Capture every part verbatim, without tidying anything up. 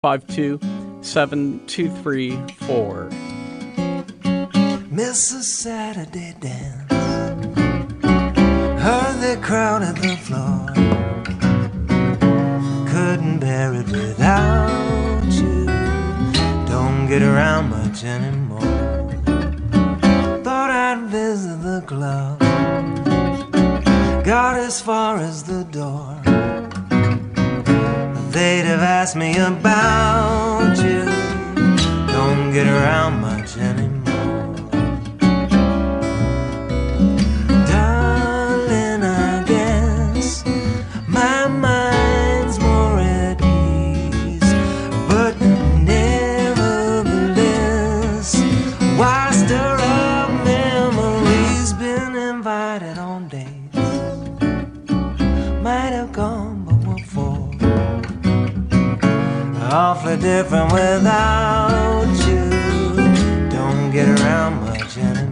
five two seven two three four. Miss a Saturday dance, heard the crowd at the floor, couldn't bear it without you, don't get around much anymore, thought I'd visit the club, got as far as the door, they'd have asked me about you, don't get around much anymore. Darling, I guess my mind's more at ease, but nevertheless, why stir up memories? Been invited on dates, might have gone but what for? Awfully different without you, don't get around much anymore.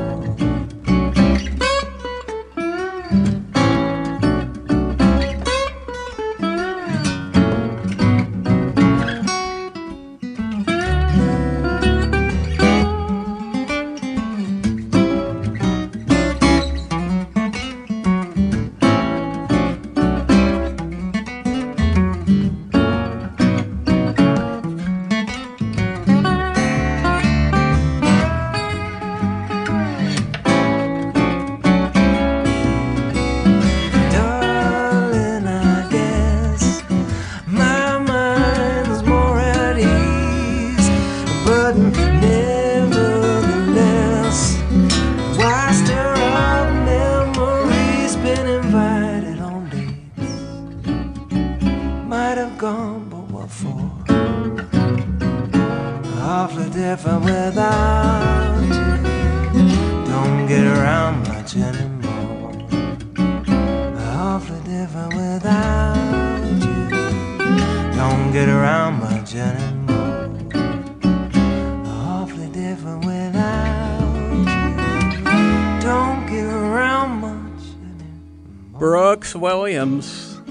Brooks Williams.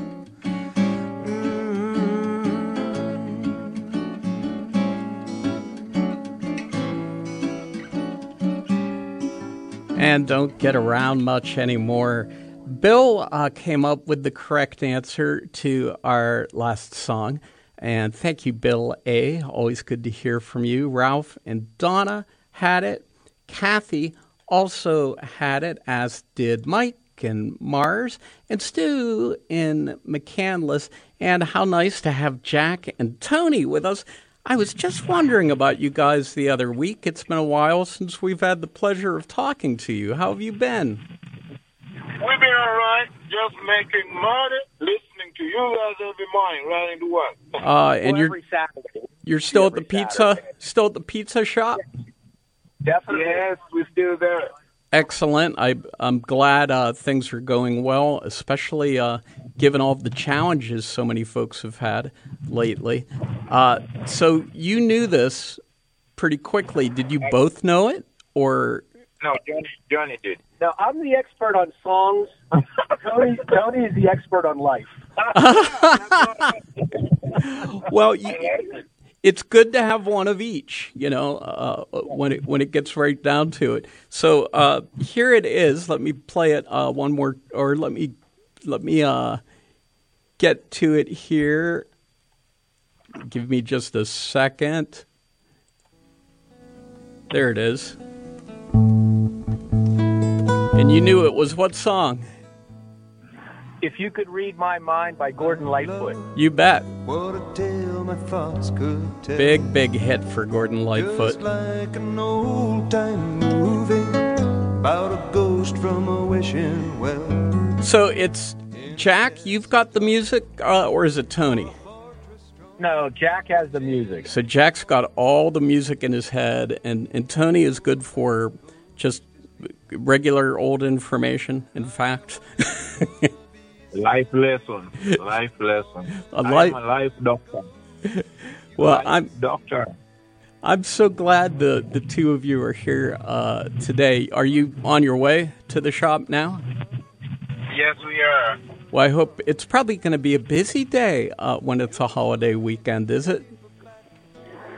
And don't get around much anymore. Bill uh, came up with the correct answer to our last song. And thank you, Bill A. Always good to hear from you. Ralph and Donna had it. Kathy also had it, as did Mike and Mars and Stu in McCandless. And how nice to have Jack and Tony with us. I was just wondering about you guys the other week. It's been a while since we've had the pleasure of talking to you. How have you been? We've been all right, just making money, listening to you guys every morning, riding to work. Uh, and well, you're every Saturday. you're still every at the pizza, Saturday. still at the pizza shop. Definitely. Yes, we're still there. Excellent. I, I'm glad uh, things are going well, especially uh, given all of the challenges so many folks have had lately. Uh, so you knew this pretty quickly. Did you both know it, or? No, Johnny, Johnny did. Now, I'm the expert on songs. Tony, Tony is the expert on life. Well, you, it's good to have one of each, you know, uh, when it when it gets right down to it. So uh, here it is. Let me play it uh, one more, or let me let me uh, get to it here. Give me just a second. There it is. And you knew it was what song? If You Could Read My Mind by Gordon Lightfoot. You bet. What a tale my thoughts could tell. Big, big hit for Gordon Lightfoot. Just like an old-time movie about a ghost from a wishing well. So it's Jack, you've got the music, uh, or is it Tony? No, Jack has the music. So Jack's got all the music in his head, and, and Tony is good for just regular old information, in fact. Life lesson. Life lesson. A life, I'm a life doctor. Well, life I'm doctor. I'm so glad the, the two of you are here uh, today. Are you on your way to the shop now? Yes, we are. Well, I hope it's probably going to be a busy day uh, when it's a holiday weekend, is it?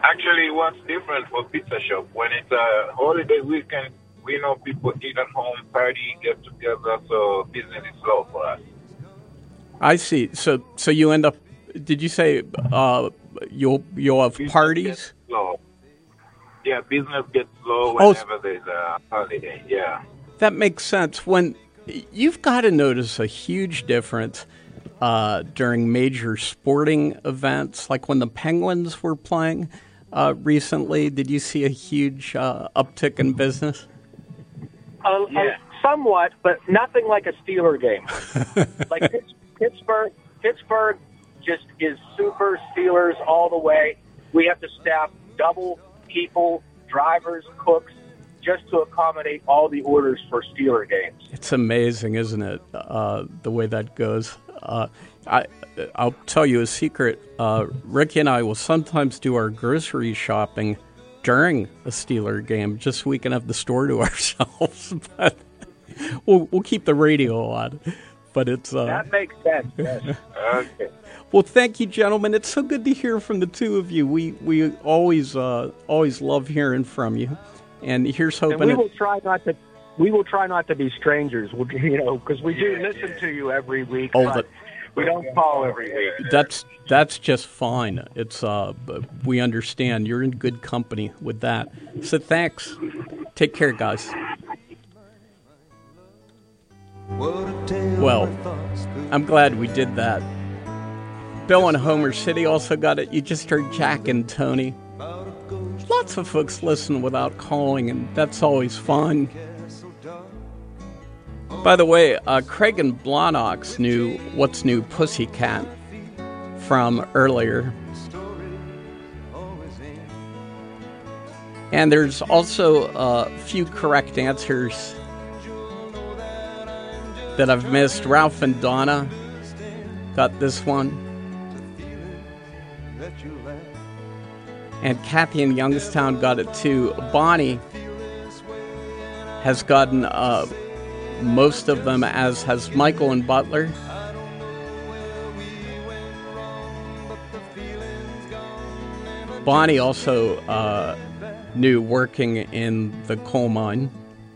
Actually, what's different for Pizza Shop, when it's a holiday weekend, we know people eat at home, party, get together, so business is slow for us. I see. So so you end up, did you say uh, you'll, you'll have Business parties? gets slow. Yeah, business gets slow Oh, whenever there's a holiday, yeah. That makes sense. When you've got to notice a huge difference uh, during major sporting events, like when the Penguins were playing uh, recently. Did you see a huge uh, uptick in business? Uh, Yeah. uh, somewhat, but nothing like a Steeler game. Like Pitts- Pittsburgh, Pittsburgh just is super Steelers all the way. We have to staff double people, drivers, cooks, just to accommodate all the orders for Steeler games. It's amazing, isn't it? Uh, the way that goes. Uh, I, I'll tell you a secret. Uh, Ricky and I will sometimes do our grocery shopping during a Steeler game, just so we can have the store to ourselves. But we'll we'll keep the radio on. But it's uh, That makes sense. Yes. Okay. well. Thank you, gentlemen. It's so good to hear from the two of you. We we always uh, always love hearing from you. And here's And hoping. we it- will try not to. We will try not to be strangers. We'll, you know, because we do Yeah, listen yeah. to you every week. Oh, but we don't call every week. That's that's just fine. It's uh, b- we understand. You're in good company with that. So thanks. Take care, guys. Well, I'm glad we did that. Bill in Homer City also got it. You just heard Jack and Tony. Lots of folks listen without calling, and that's always fun. By the way, uh, Craig and Blonox knew What's New Pussycat from earlier. And there's also a few correct answers that I've missed. Ralph and Donna got this one. And Kathy in Youngstown got it too. Bonnie has gotten uh, most of them, as has Michael and Butler. Bonnie also uh, knew Working in the Coal Mine.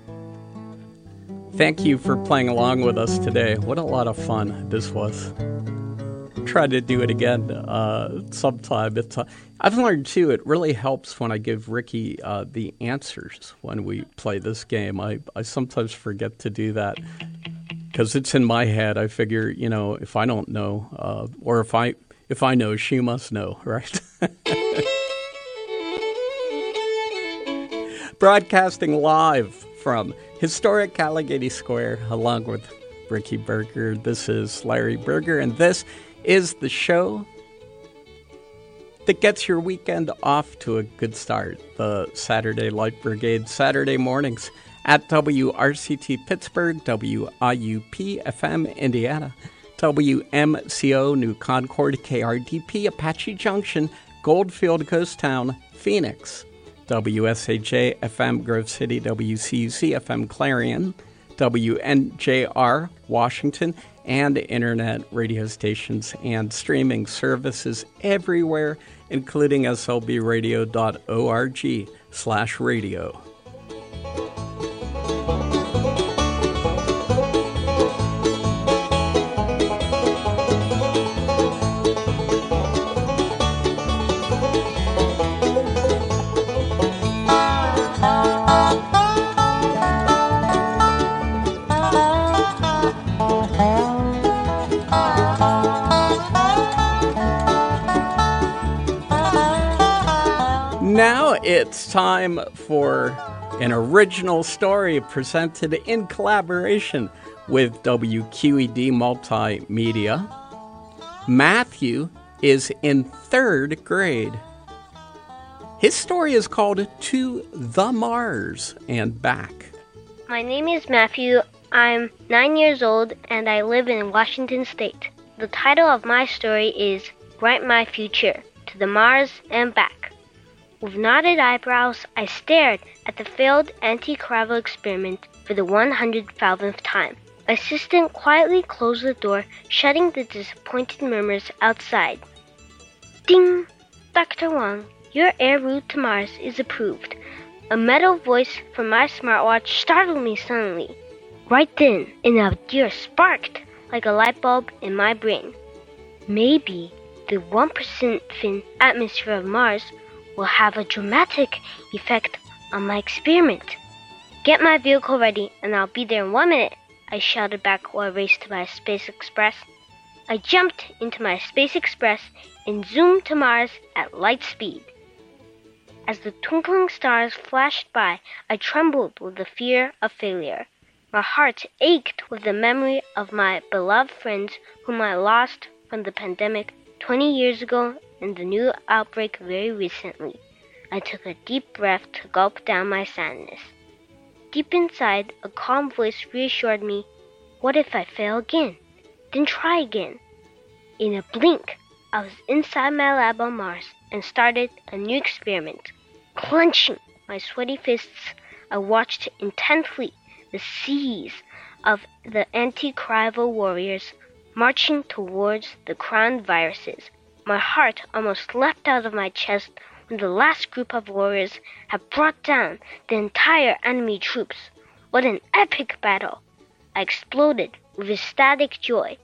Thank you for playing along with us today. What a lot of fun this was. Try to do it again uh, sometime. It's, uh, I've learned, too, it really helps when I give Ricky uh, the answers when we play this game. I, I sometimes forget to do that because it's in my head. I figure, you know, if I don't know, uh, or if I if I know, she must know, right? Broadcasting live from historic Allegheny Square, along with Ricky Berger. This is Larry Berger, and this is the show that gets your weekend off to a good start. The Saturday Light Brigade, Saturday mornings at W R C T Pittsburgh, W I U P F M Indiana, W M C O New Concord, K R D P Apache Junction, Goldfield Ghost Town, Phoenix, W S H A F M Grove City, W C U C F M Clarion, W N J R Washington, and internet radio stations and streaming services everywhere, including S L B radio dot org slash radio. Now it's time for an original story presented in collaboration with W Q E D Multimedia. Matthew is in third grade. His story is called To the Mars and Back. My name is Matthew. I'm nine years old and I live in Washington State. The title of my story is Write My Future, To the Mars and Back. With knotted eyebrows, I stared at the failed anti-gravel experiment for the one hundred thousandth time. Assistant quietly closed the door, shutting the disappointed murmurs outside. Ding! Doctor Wang, Your air route to Mars is approved. A metal voice from my smartwatch startled me suddenly. Right then, an idea sparked like a light bulb in my brain. Maybe the one percent thin atmosphere of Mars will have a dramatic effect on my experiment. Get my vehicle ready and I'll be there in one minute, I shouted back while I raced to my Space Express. I jumped into my Space Express and zoomed to Mars at light speed. As the twinkling stars flashed by, I trembled with the fear of failure. My heart ached with the memory of my beloved friends whom I lost from the pandemic twenty years ago and the new outbreak very recently. I took a deep breath to gulp down my sadness. Deep inside, a calm voice reassured me, what if I fail again? Then try again. In a blink, I was inside my lab on Mars and started a new experiment. Clenching my sweaty fists, I watched intently the seas of the anti-Cryo warriors marching towards the crowned viruses. My heart almost leapt out of my chest when the last group of warriors had brought down the entire enemy troops. What an epic battle! I exploded with ecstatic joy.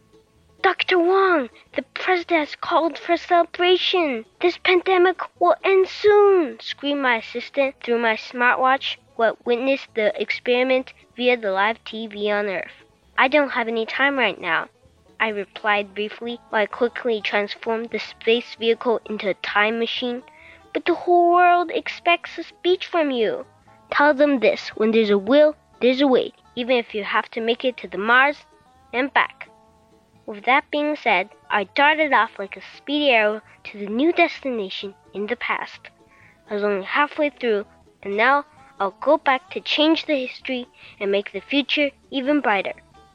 Doctor Wong, the president has called for a celebration. This pandemic will end soon, screamed my assistant through my smartwatch, who had witnessed the experiment via the live T V on Earth. I don't have any time right now, I replied briefly while I quickly transformed the space vehicle into a time machine. But the whole world expects a speech from you. Tell them this, when there's a will, there's a way, even if you have to make it to the Mars and back. With that being said, I darted off like a speedy arrow to the new destination in the past. I was only halfway through, and now I'll go back to change the history and make the future even brighter.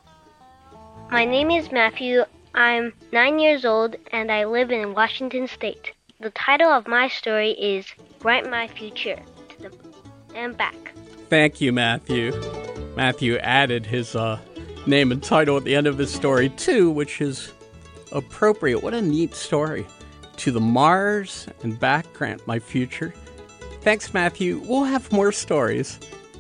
My name is Matthew. I'm nine years old, and I live in Washington State. The title of my story is Bright My Future to the and Back. Thank you, Matthew. Matthew added his uh, name and title at the end of his story, too, which is appropriate. What a neat story. To the Mars and Back, Grant My Future. Thanks, Matthew. We'll have more stories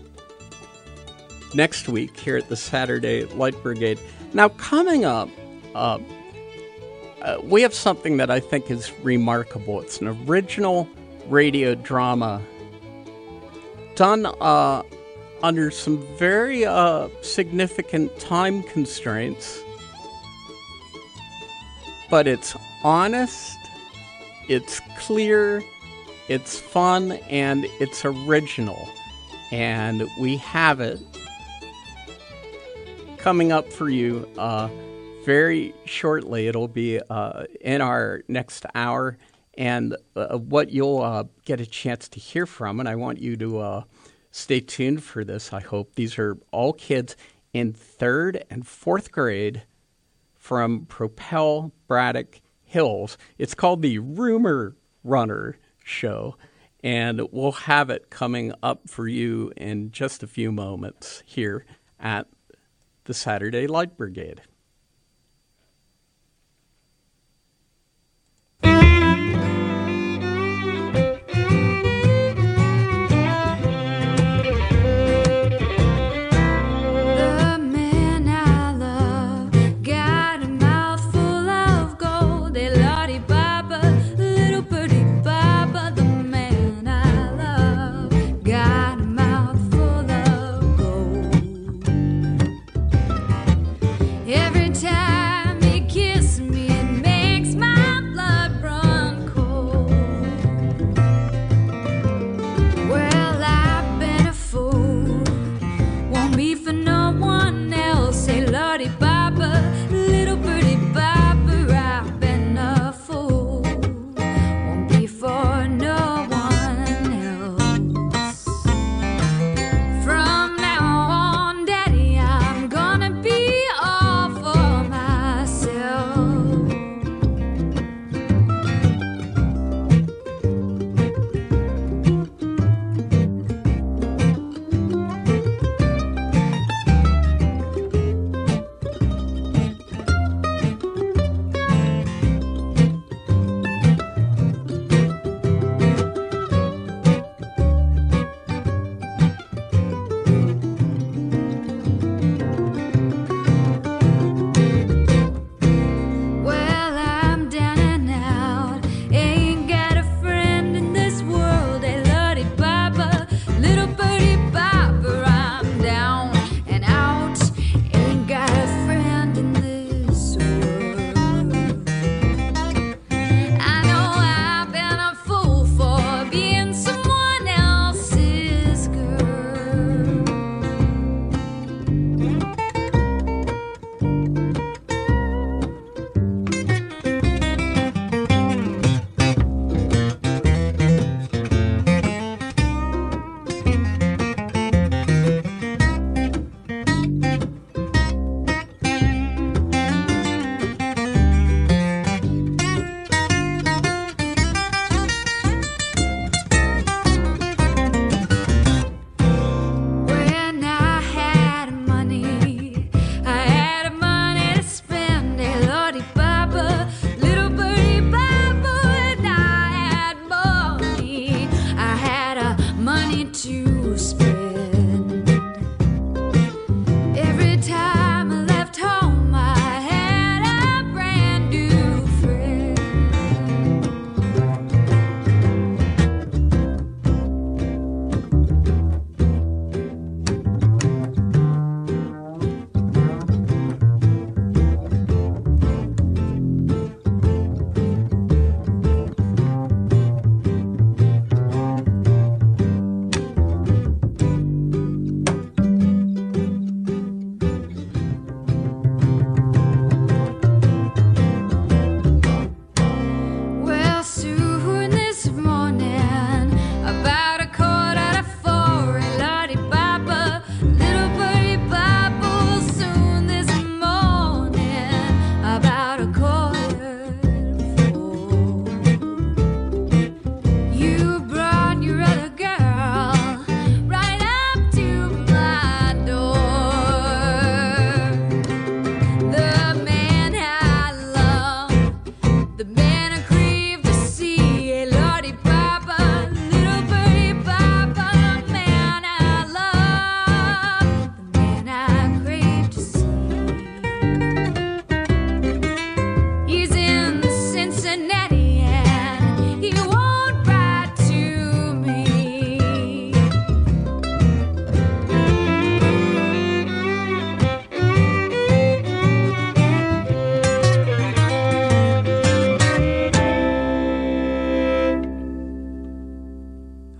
next week here at the Saturday Light Brigade. Now, coming up, uh, uh, we have something that I think is remarkable. It's an original radio drama done uh, under some very uh, significant time constraints. But it's honest, it's clear, it's fun, and it's original. And we have it coming up for you uh, very shortly. It'll be uh, in our next hour. And uh, what you'll uh, get a chance to hear from, and I want you to uh, stay tuned for this, I hope. These are all kids in third and fourth grade from Propel Braddock Hills. It's called the Rumor Runner Show, and we'll have it coming up for you in just a few moments here at the Saturday Light Brigade. Yeah.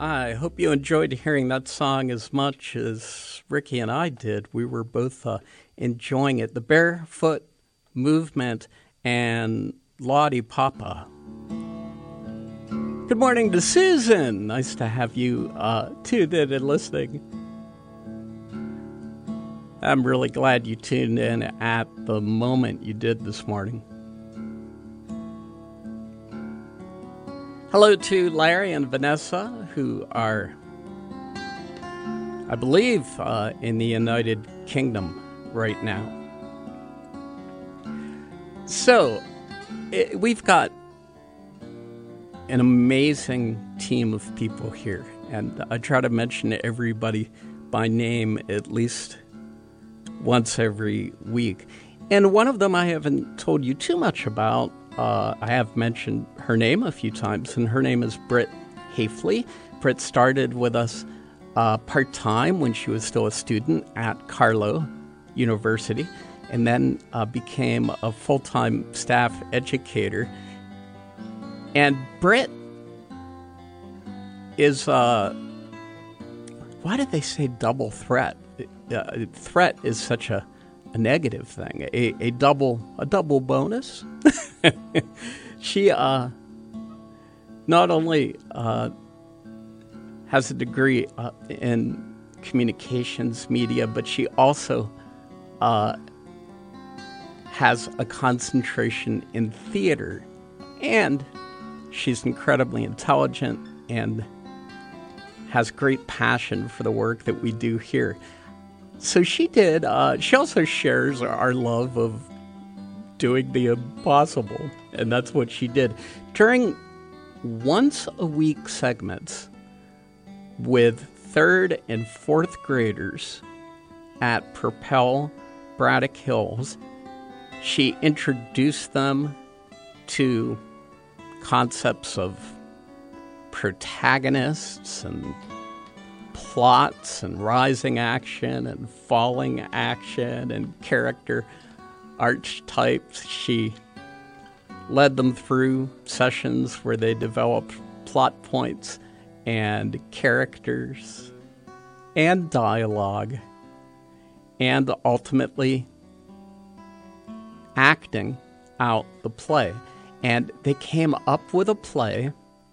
I hope you enjoyed hearing that song as much as Ricky and I did. We were both uh, enjoying it. The Barefoot Movement and Lottie Papa. Good morning to Susan. Nice to have you uh, tuned in and listening. I'm really glad you tuned in at the moment you did this morning. Hello to Larry and Vanessa, who are, I believe, uh, in the United Kingdom right now. So, it, we've got an amazing team of people here, and I try to mention everybody by name at least once every week. And one of them I haven't told you too much about. Uh, I have mentioned her name a few times, and her name is Britt Hafley. Britt started with us uh, part-time when she was still a student at Carlow University, and then uh, became a full-time staff educator. And Britt is, uh, why did they say double threat? Uh, threat is such a, a negative thing. A, a double a double bonus. She uh, not only uh, has a degree uh, in communications media, but she also uh, has a concentration in theater. And she's incredibly intelligent and has great passion for the work that we do here. So she did, uh, she also shares our love of doing the impossible, and that's what she did. During once-a-week segments with third and fourth graders at Propel Braddock Hills, she introduced them to concepts of protagonists and plots and rising action and falling action and character archetypes. She led them through sessions where they developed plot points and characters and dialogue and ultimately acting out the play. And they came up with a play.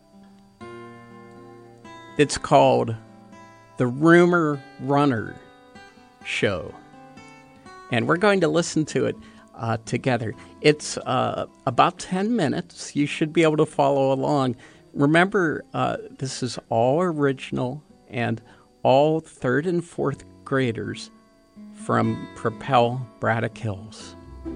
It's called The Rumor Runner Show. And we're going to listen to it uh, together. It's uh, about ten minutes. You should be able to follow along. Remember, uh, this is all original, and all third and fourth graders from Propel Braddock Hills.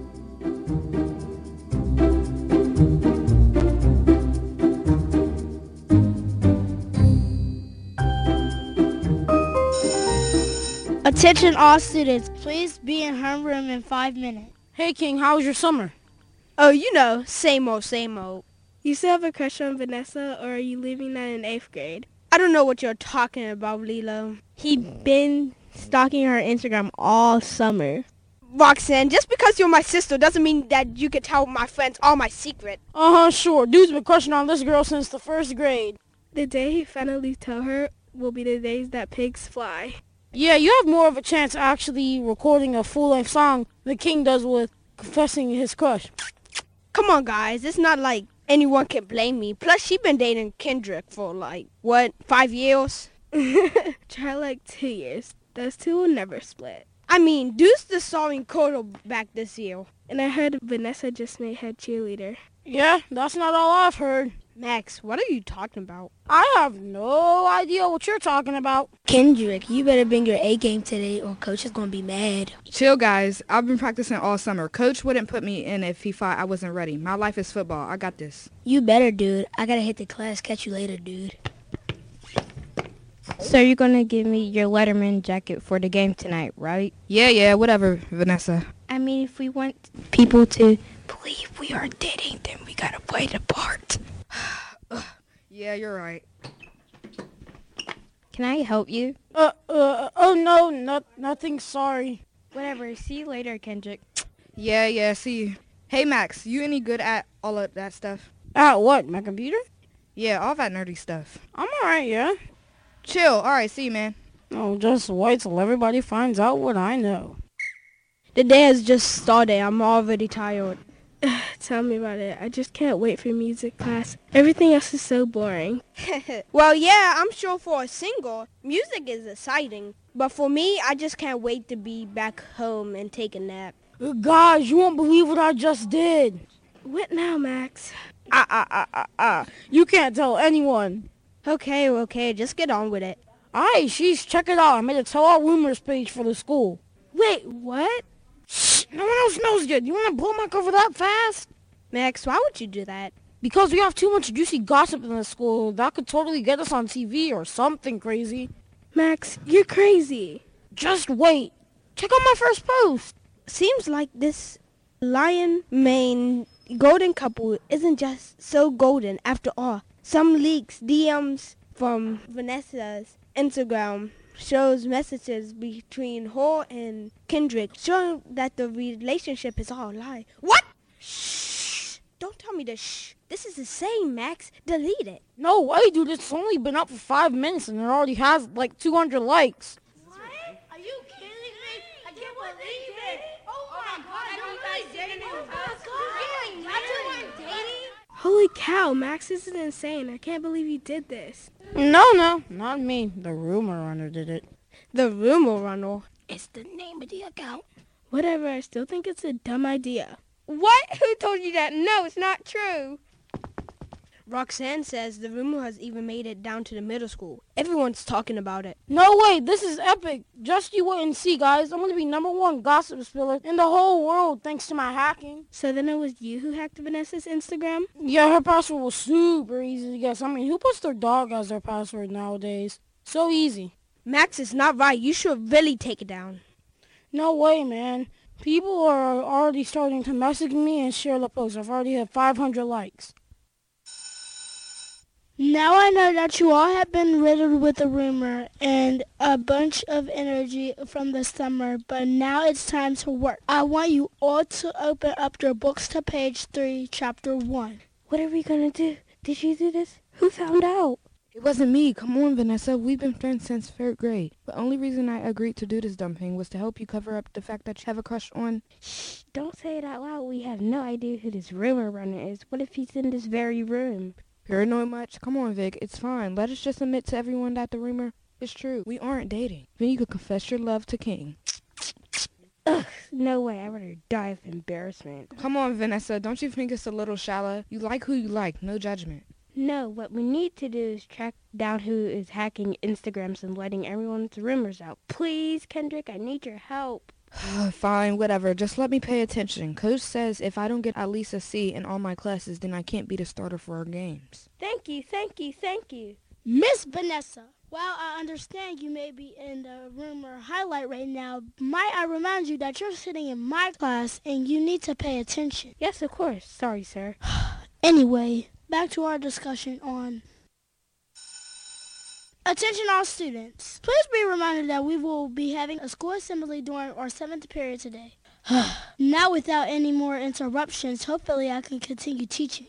Attention all students, please be in homeroom in five minutes. Hey King, how was your summer? Oh, you know, same old, same old. You still have a crush on Vanessa, or are you leaving that in eighth grade? I don't know what you're talking about, Lilo. He been stalking her Instagram all summer. Roxanne, just because you're my sister doesn't mean that you can tell my friends all my secret. Uh-huh, sure. Dude's been crushing on this girl since the first grade. The day he finally tell her will be the days that pigs fly. Yeah, you have more of a chance actually recording a full-length song than King does with confessing his crush. Come on, guys. It's not like anyone can blame me. Plus, she been dating Kendrick for, like, what, five years? Try like two years. Those two will never split. I mean, Deuce the starring quarterback this year. And I heard Vanessa just made head cheerleader. Yeah, that's not all I've heard. Max, what are you talking about? I have no idea what you're talking about. Kendrick, you better bring your A game today or Coach is going to be mad. Chill, guys. I've been practicing all summer. Coach wouldn't put me in if he thought I wasn't ready. My life is football. I got this. You better, dude. I got to hit the class. Catch you later, dude. So you're going to give me your Letterman jacket for the game tonight, right? Yeah, yeah, whatever, Vanessa. I mean, if we want people to believe we are dating, then we got to play the part. Yeah, you're right. Can I help you? Uh, uh, oh no, not, nothing, sorry. Whatever, see you later, Kendrick. Yeah, yeah, see you. Hey, Max, you any good at all of that stuff? At what, my computer? Yeah, all that nerdy stuff. I'm alright, yeah. Chill. All right, see you, man. Oh, just wait till everybody finds out what I know. The day has just started. I'm already tired. Tell me about it. I just can't wait for music class. Everything else is so boring. Well, yeah, I'm sure for a singer, music is exciting. But for me, I just can't wait to be back home and take a nap. Guys, you won't believe what I just did. What now, Max? Ah, ah, ah, ah, ah. You can't tell anyone. Okay, okay, just get on with it. Alright, she's check it out. I made a tell all rumors page for the school. Wait, what? Shh, no one else knows yet. You want to blow my cover that fast? Max, why would you do that? Because we have too much juicy gossip in the school. That could totally get us on T V or something crazy. Max, you're crazy. Just wait. Check out my first post. Seems like this lion mane golden couple isn't just so golden after all. Some leaks, D Ms from Vanessa's Instagram shows messages between her and Kendrick showing that the relationship is all a lie. What? Shh! Don't tell me to shh. This is insane, Max. Delete it. No way, dude. It's only been up for five minutes and it already has like two hundred likes. What? Are you kidding me? I can't believe it. Oh my god, are you guys dating? Oh my god. Not you weren't dating? Holy cow, Max, this is insane. I can't believe you did this. No, no, not me. The rumor runner did it. The rumor runner? It's the name of the account. Whatever, I still think it's a dumb idea. What? Who told you that? No, it's not true. Roxanne says the rumor has even made it down to the middle school. Everyone's talking about it. No way, this is epic. Just you wait and see, guys. I'm going to be number one gossip spiller in the whole world thanks to my hacking. So then it was you who hacked Vanessa's Instagram? Yeah, her password was super easy to guess. I mean, who puts their dog as their password nowadays? So easy. Max, it's not right. You should really take it down. No way, man. People are already starting to message me and share the post. I've already had five hundred likes. Now I know that you all have been riddled with a rumor and a bunch of energy from the summer, but now it's time to work. I want you all to open up your books to page three, chapter one. What are we gonna do? Did you do this? Who found out? It wasn't me. Come on, Vanessa. We've been friends since third grade. The only reason I agreed to do this dumb thing was to help you cover up the fact that you have a crush on... Shh, don't say it out loud. We have no idea who this rumor runner is. What if he's in this very room? Paranoid much? Come on, Vic. It's fine. Let us just admit to everyone that the rumor is true. We aren't dating. Then you could confess your love to King. Ugh, no way. I'd rather die of embarrassment. Come on, Vanessa. Don't you think it's a little shallow? You like who you like. No judgment. No, what we need to do is track down who is hacking Instagrams and letting everyone's rumors out. Please, Kendrick, I need your help. Fine, whatever. Just let me pay attention. Coach says if I don't get at least a C in all my classes, then I can't be the starter for our games. Thank you, thank you, thank you. Miss Vanessa, while I understand you may be in the rumor highlight right now, might I remind you that you're sitting in my class and you need to pay attention. Yes, of course. Sorry, sir. Anyway, back to our discussion on... Attention all students. Please be reminded that we will be having a school assembly during our seventh period today. Now without any more interruptions, hopefully I can continue teaching.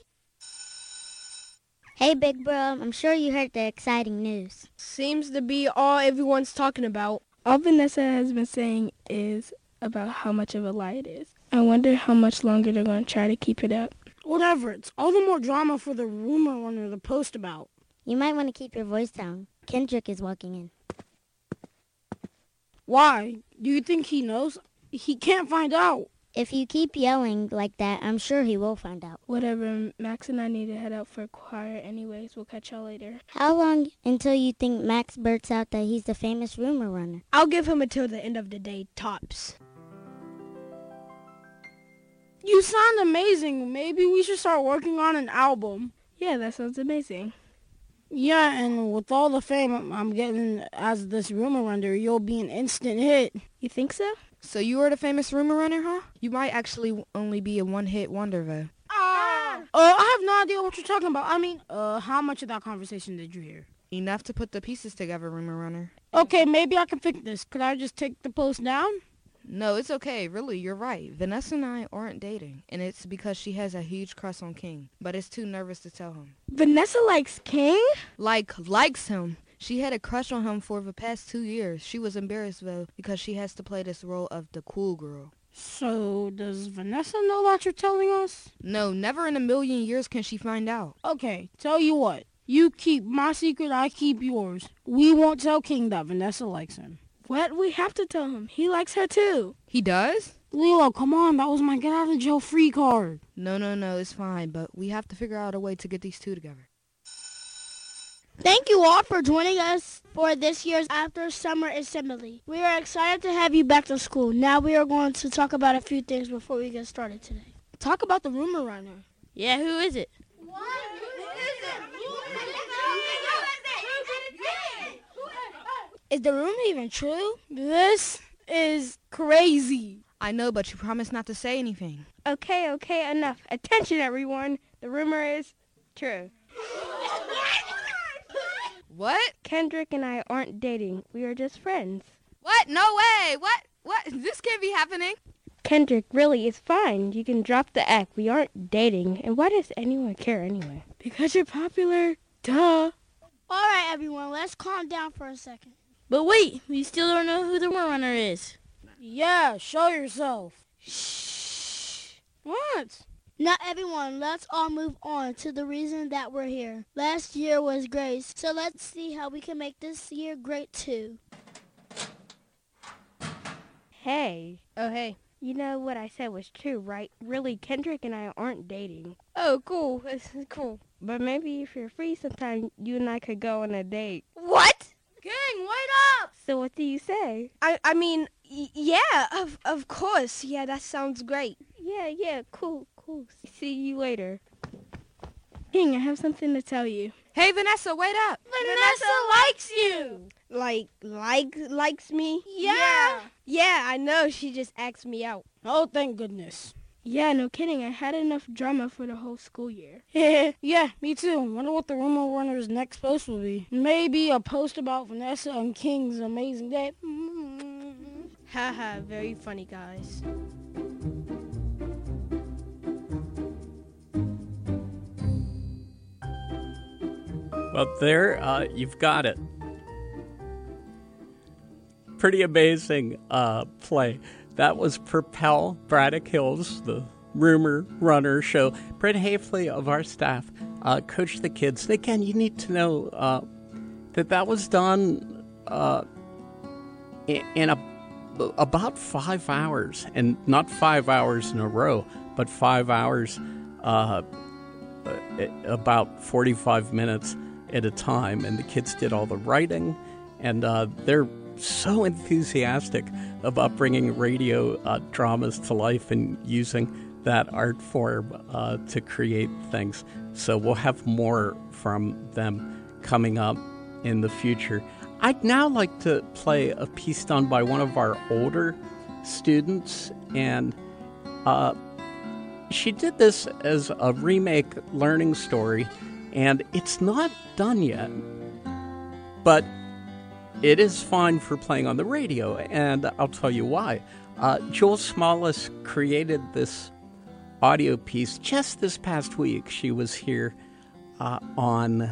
Hey, big bro, I'm sure you heard the exciting news. Seems to be all everyone's talking about. All Vanessa has been saying is about how much of a lie it is. I wonder how much longer they're going to try to keep it up. Whatever, it's all the more drama for the rumor runner to post about. You might want to keep your voice down. Kendrick is walking in. Why? Do you think he knows? He can't find out. If you keep yelling like that, I'm sure he will find out. Whatever, Max and I need to head out for choir anyways. We'll catch y'all later. How long until you think Max blurts out that he's the famous rumor runner? I'll give him until the end of the day, tops. You sound amazing. Maybe we should start working on an album. Yeah, that sounds amazing. Yeah, and with all the fame I'm getting as this rumor runner, you'll be an instant hit. You think so? So you are the famous rumor runner, huh? You might actually only be a one-hit wonder, though. Ah! Uh, I have no idea what you're talking about. I mean, uh, how much of that conversation did you hear? Enough to put the pieces together, rumor runner. Okay, maybe I can fix this. Could I just take the post down? No, it's okay. Really, you're right. Vanessa and I aren't dating, and it's because she has a huge crush on King, but is too nervous to tell him. Vanessa likes King? Like, likes him. She had a crush on him for the past two years. She was embarrassed, though, because she has to play this role of the cool girl. So, does Vanessa know that you're telling us? No, never in a million years can she find out. Okay, tell you what. You keep my secret, I keep yours. We won't tell King that Vanessa likes him. What? We have to tell him. He likes her too. He does? Lilo, come on. That was my get out of jail free card. No, no, no. It's fine, but we have to figure out a way to get these two together. Thank you all for joining us for this year's After Summer Assembly. We are excited to have you back to school. Now we are going to talk about a few things before we get started today. Talk about the rumor runner. Yeah, who is it? What? Who is it? Is the rumor even true? This is crazy. I know, but you promised not to say anything. Okay, okay, enough. Attention, everyone. The rumor is true. What? Kendrick and I aren't dating. We are just friends. What? No way. What? What? This can't be happening. Kendrick, really, it's fine. You can drop the act. We aren't dating. And why does anyone care anyway? Because you're popular. Duh. All right, everyone, let's calm down for a second. But wait, we still don't know who the rumor runner is. Yeah, show yourself. Shh. What? Now, everyone, let's all move on to the reason that we're here. Last year was great, so let's see how we can make this year great, too. Hey. Oh, hey. You know what I said was true, right? Really, Kendrick and I aren't dating. Oh, cool. This is cool. But maybe if you're free sometime, you and I could go on a date. What? Gang, wait up! So what do you say? I I mean, y- yeah, of of course. Yeah, that sounds great. Yeah, yeah, cool, cool. See you later. King, I have something to tell you. Hey, Vanessa, wait up. Vanessa likes you! Like, like, likes me? Yeah. Yeah, I know. She just asked me out. Oh, thank goodness. Yeah, no kidding. I had enough drama for the whole school year. Yeah, me too. Wonder what the rumor runner's next post will be. Maybe a post about Vanessa and King's amazing day. Haha, very funny, guys. Well, there, uh, you've got it. Pretty amazing uh, play. That was Propel, Braddock Hills, the rumor runner show. Brent Hafley of our staff uh, coached the kids. And again, you need to know uh, that that was done uh, in, in a, about five hours, and not five hours in a row, but five hours, uh, about forty-five minutes at a time. And the kids did all the writing, and uh, they're so enthusiastic about bringing radio uh, dramas to life and using that art form uh, to create things. So we'll have more from them coming up in the future. I'd now like to play a piece done by one of our older students, and uh, she did this as a remake learning story, and it's not done yet, but it is fine for playing on the radio, and I'll tell you why. Uh, Joel Smallis created this audio piece just this past week. She was here uh, on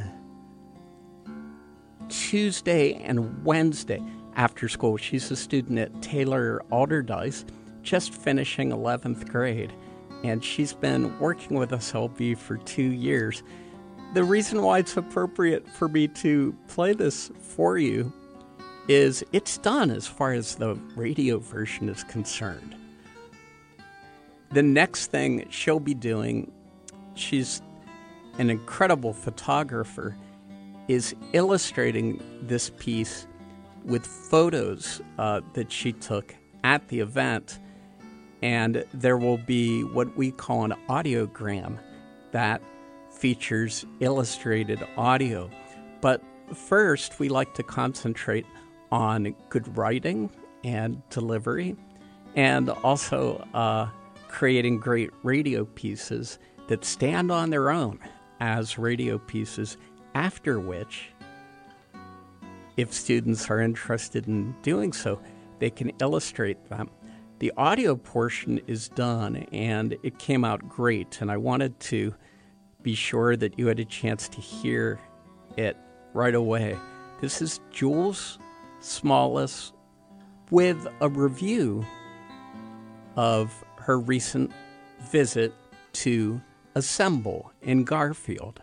Tuesday and Wednesday after school. She's a student at Taylor Alderdice, just finishing eleventh grade, and she's been working with S L B for two years. The reason why it's appropriate for me to play this for you is it's done as far as the radio version is concerned. The next thing she'll be doing, she's an incredible photographer, is illustrating this piece with photos uh, that she took at the event. And there will be what we call an audiogram that features illustrated audio. But first, we like to concentrate on good writing and delivery, and also uh, creating great radio pieces that stand on their own as radio pieces, after which, if students are interested in doing so, they can illustrate them. The audio portion is done, and it came out great, and I wanted to be sure that you had a chance to hear it right away. This is Jules Smallis with a review of her recent visit to Assemble in Garfield.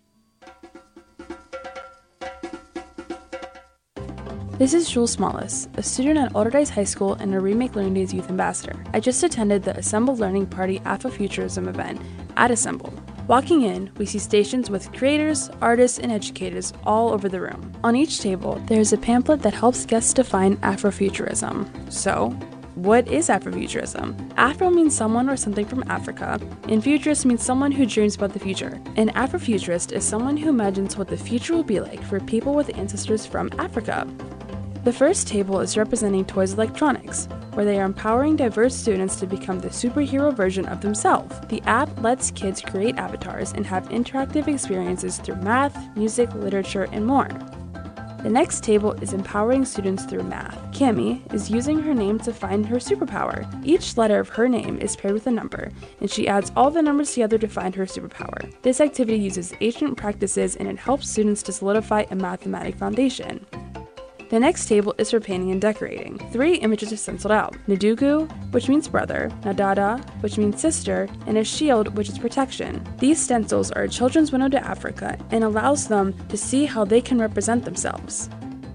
This is Jules Smallis, a student at Allderdice High School and a Remake Learning Days Youth Ambassador. I just attended the Assemble Learning Party Afrofuturism event at Assemble. Walking in, we see stations with creators, artists, and educators all over the room. On each table, there is a pamphlet that helps guests define Afrofuturism. So, what is Afrofuturism? Afro means someone or something from Africa, and futurist means someone who dreams about the future. An Afrofuturist is someone who imagines what the future will be like for people with ancestors from Africa. The first table is representing Toys Electronics, where they are empowering diverse students to become the superhero version of themselves. The app lets kids create avatars and have interactive experiences through math, music, literature, and more. The next table is empowering students through math. Cami is using her name to find her superpower. Each letter of her name is paired with a number, and she adds all the numbers together to find her superpower. This activity uses ancient practices, and it helps students to solidify a mathematic foundation. The next table is for painting and decorating. Three images are stenciled out. Ndugu, which means brother, Nadada, which means sister, and a shield, which is protection. These stencils are a children's window to Africa and allows them to see how they can represent themselves.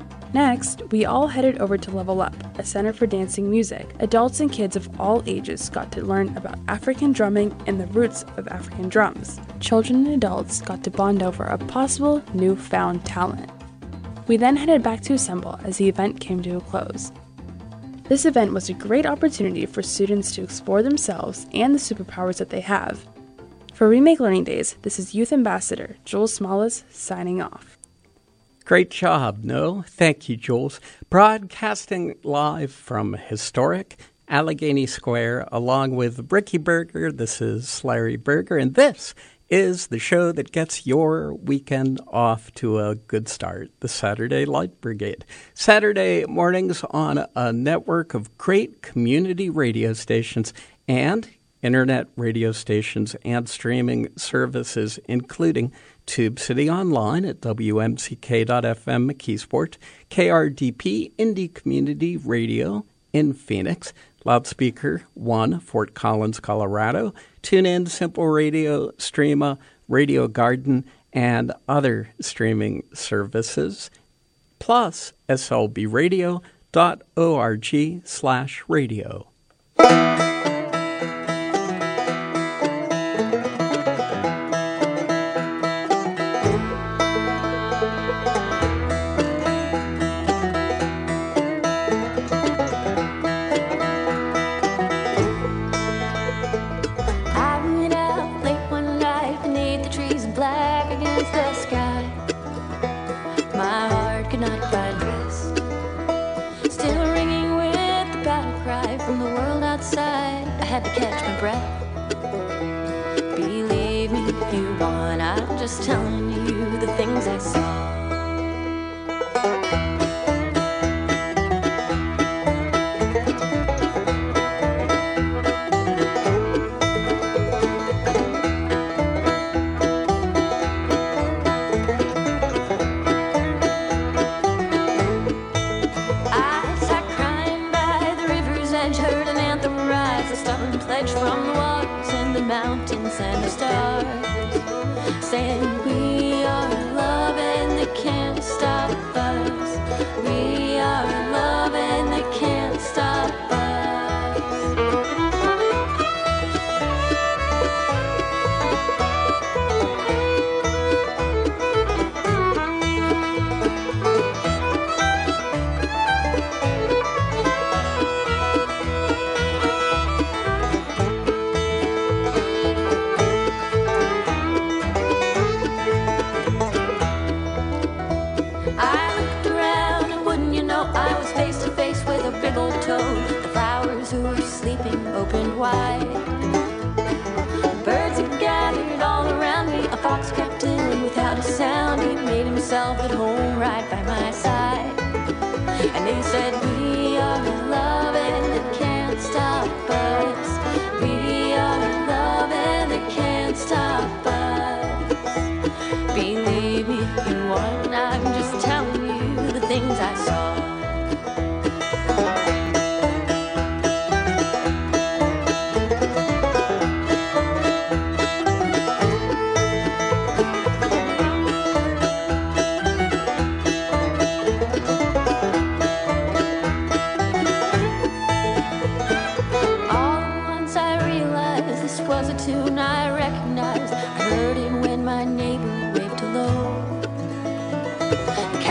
Next, we all headed over to Level Up, a center for dancing music. Adults and kids of all ages got to learn about African drumming and the roots of African drums. Children and adults got to bond over a possible newfound talent. We then headed back to Assemble as the event came to a close. This event was a great opportunity for students to explore themselves and the superpowers that they have. For Remake Learning Days, this is Youth Ambassador Jules Smallis signing off. Great job, no? Thank you, Jules. Broadcasting live from historic Allegheny Square, along with Ricky Berger, this is Larry Berger, and this is the show that gets your weekend off to a good start, the Saturday Light Brigade. Saturday mornings on a network of great community radio stations and internet radio stations and streaming services, including Tube City Online at W M C K dot F M McKeesport, K R D P Indie Community Radio in Phoenix, Loudspeaker One, Fort Collins, Colorado, TuneIn, Simple Radio, Streama, Radio Garden, and other streaming services, plus S L B radio dot org slash radio. Had to catch my breath. Believe me if you want, I'm just telling you the things I saw. From the waters and the mountains and the stars, saying we are love and they can't stop us. We are love and they can't stop opened wide. Birds had gathered all around me. A fox crept in without a sound. He made himself at home right by my side. And they said, we are love and it can't stop us. We are love and it can't stop us. Believe me if you want, I'm just telling you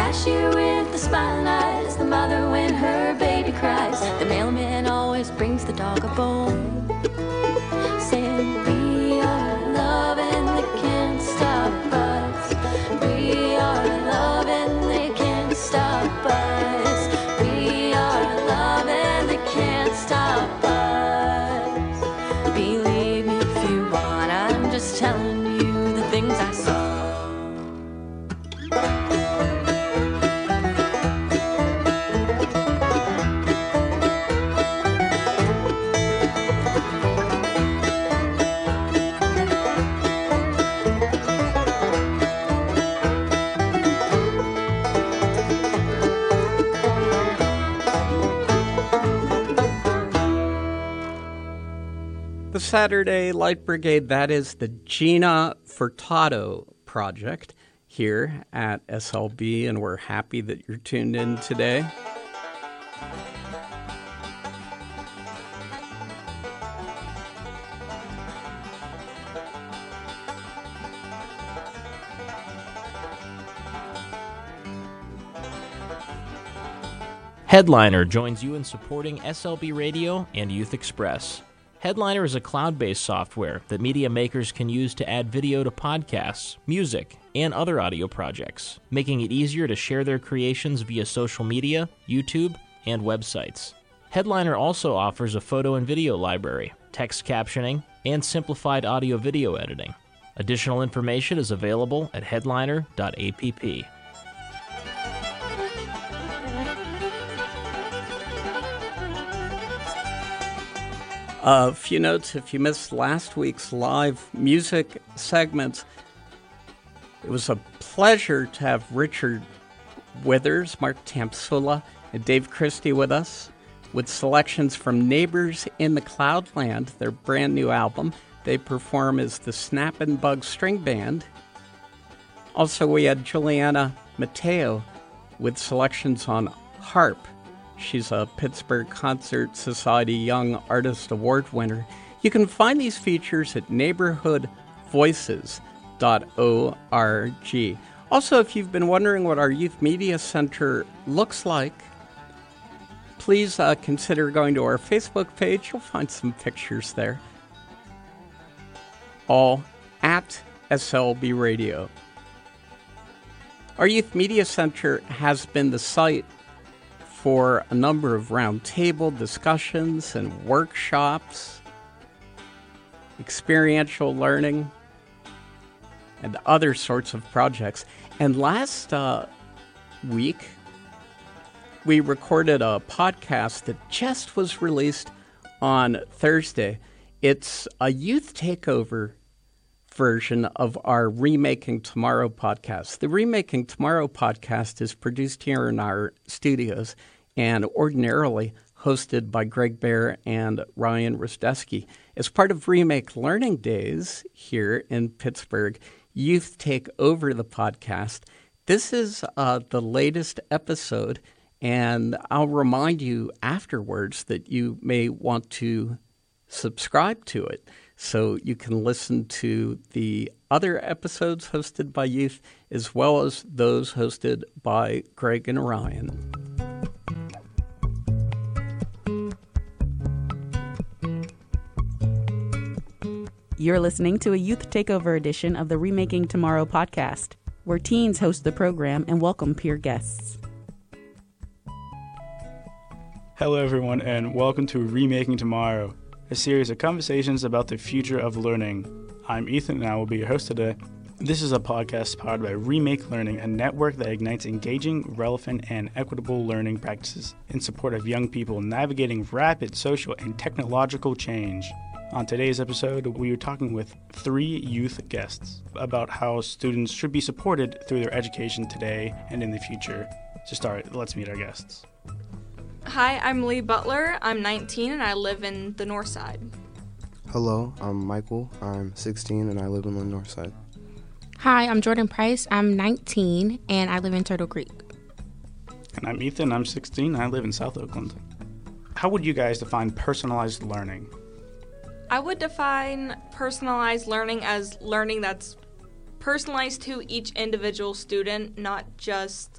cashier with the smiling eyes, the mother when her baby cries, the mailman always brings the dog a bone. Saying we are love and they can't stop us. We are love and they can't stop us. We are love and they can't stop us. Believe me if you want, I'm just telling you the things I saw. The Saturday Light Brigade, that is the Gina Furtado project here at S L B, and we're happy that you're tuned in today. Headliner joins you in supporting S L B Radio and Youth Express. Headliner is a cloud-based software that media makers can use to add video to podcasts, music, and other audio projects, making it easier to share their creations via social media, YouTube, and websites. Headliner also offers a photo and video library, text captioning, and simplified audio-video editing. Additional information is available at headliner dot app. A few notes if you missed last week's live music segments. It was a pleasure to have Richard Withers, Mark Tamsula, and Dave Christie with us with selections from Neighbors in the Cloudland, their brand new album. They perform as the Snap and Bug String Band. Also, we had Juliana Mateo with selections on harp. She's a Pittsburgh Concert Society Young Artist Award winner. You can find these features at neighborhood voices dot org. Also, if you've been wondering what our Youth Media Center looks like, please uh, consider going to our Facebook page. You'll find some pictures there. All at S L B Radio. Our Youth Media Center has been the site for a number of roundtable discussions and workshops, experiential learning, and other sorts of projects. And last uh, week, we recorded a podcast that just was released on Thursday. It's a youth takeover version of our Remaking Tomorrow podcast. The Remaking Tomorrow podcast is produced here in our studios and ordinarily hosted by Greg Bear and Ryan Rostesky. As part of Remake Learning Days here in Pittsburgh, youth take over the podcast. This is uh, the latest episode, and I'll remind you afterwards that you may want to subscribe to it so you can listen to the other episodes hosted by youth as well as those hosted by Greg and Ryan. You're listening to a Youth Takeover edition of the Remaking Tomorrow podcast, where teens host the program and welcome peer guests. Hello, everyone, and welcome to Remaking Tomorrow, a series of conversations about the future of learning. I'm Ethan, and I will be your host today. This is a podcast powered by Remake Learning, a network that ignites engaging, relevant, and equitable learning practices in support of young people navigating rapid social and technological change. On today's episode, we are talking with three youth guests about how students should be supported through their education today and in the future. To start, let's meet our guests. Hi, I'm Lee Butler. I'm nineteen and I live in the North Side. Hello, I'm Michael. I'm sixteen and I live in the North Side. Hi, I'm Jordan Price. I'm nineteen and I live in Turtle Creek. And I'm Ethan. I'm sixteen and I live in South Oakland. How would you guys define personalized learning? I would define personalized learning as learning that's personalized to each individual student, not just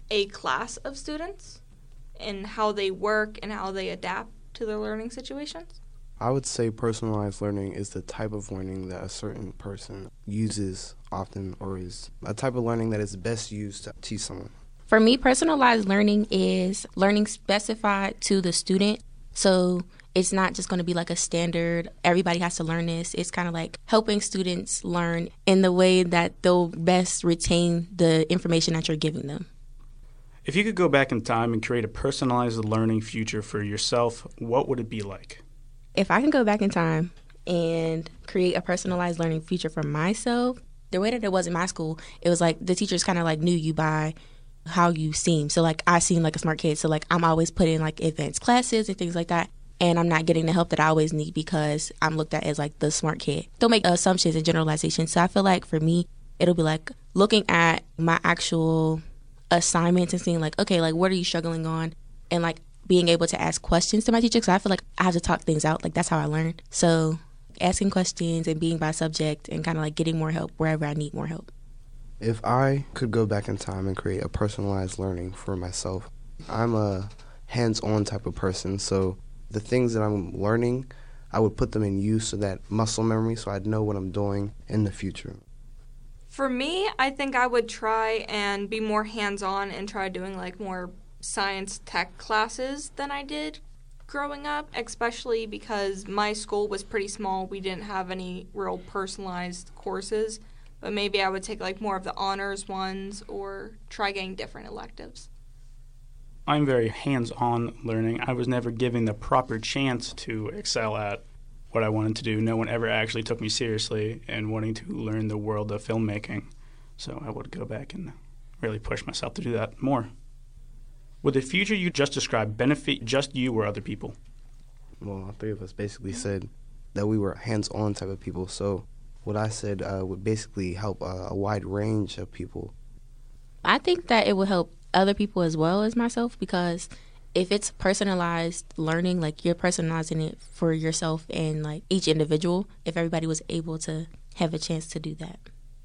a class of students and how they work and how they adapt to their learning situations? I would say personalized learning is the type of learning that a certain person uses often, or is a type of learning that is best used to teach someone. For me, personalized learning is learning specified to the student. So it's not just going to be like a standard, everybody has to learn this. It's kind of like helping students learn in the way that they'll best retain the information that you're giving them. If you could go back in time and create a personalized learning future for yourself, what would it be like? If I can go back in time and create a personalized learning future for myself, the way that it was in my school, it was like the teachers kind of like knew you by how you seem. So like I seem like a smart kid. So like I'm always put in like advanced classes and things like that. And I'm not getting the help that I always need because I'm looked at as like the smart kid. Don't make assumptions and generalizations. So I feel like for me, it'll be like looking at my actual assignments and seeing like, okay, like what are you struggling on? And like being able to ask questions to my teacher, because I feel like I have to talk things out. Like that's how I learn. So asking questions and being by subject and kind of like getting more help wherever I need more help. If I could go back in time and create a personalized learning for myself, I'm a hands-on type of person. So the things that I'm learning, I would put them in use so that muscle memory, so I'd know what I'm doing in the future. For me, I think I would try and be more hands-on and try doing like more science tech classes than I did growing up, especially because my school was pretty small. We didn't have any real personalized courses, but maybe I would take like more of the honors ones or try getting different electives. I'm very hands-on learning. I was never given the proper chance to excel at what I wanted to do. No one ever actually took me seriously in wanting to learn the world of filmmaking. So I would go back and really push myself to do that more. Would the future you just described benefit just you or other people? Well, all three of us basically said that we were hands-on type of people. So what I said uh, would basically help uh, a wide range of people. I think that it will help other people as well as myself, because if it's personalized learning, like you're personalizing it for yourself and like each individual, if everybody was able to have a chance to do that.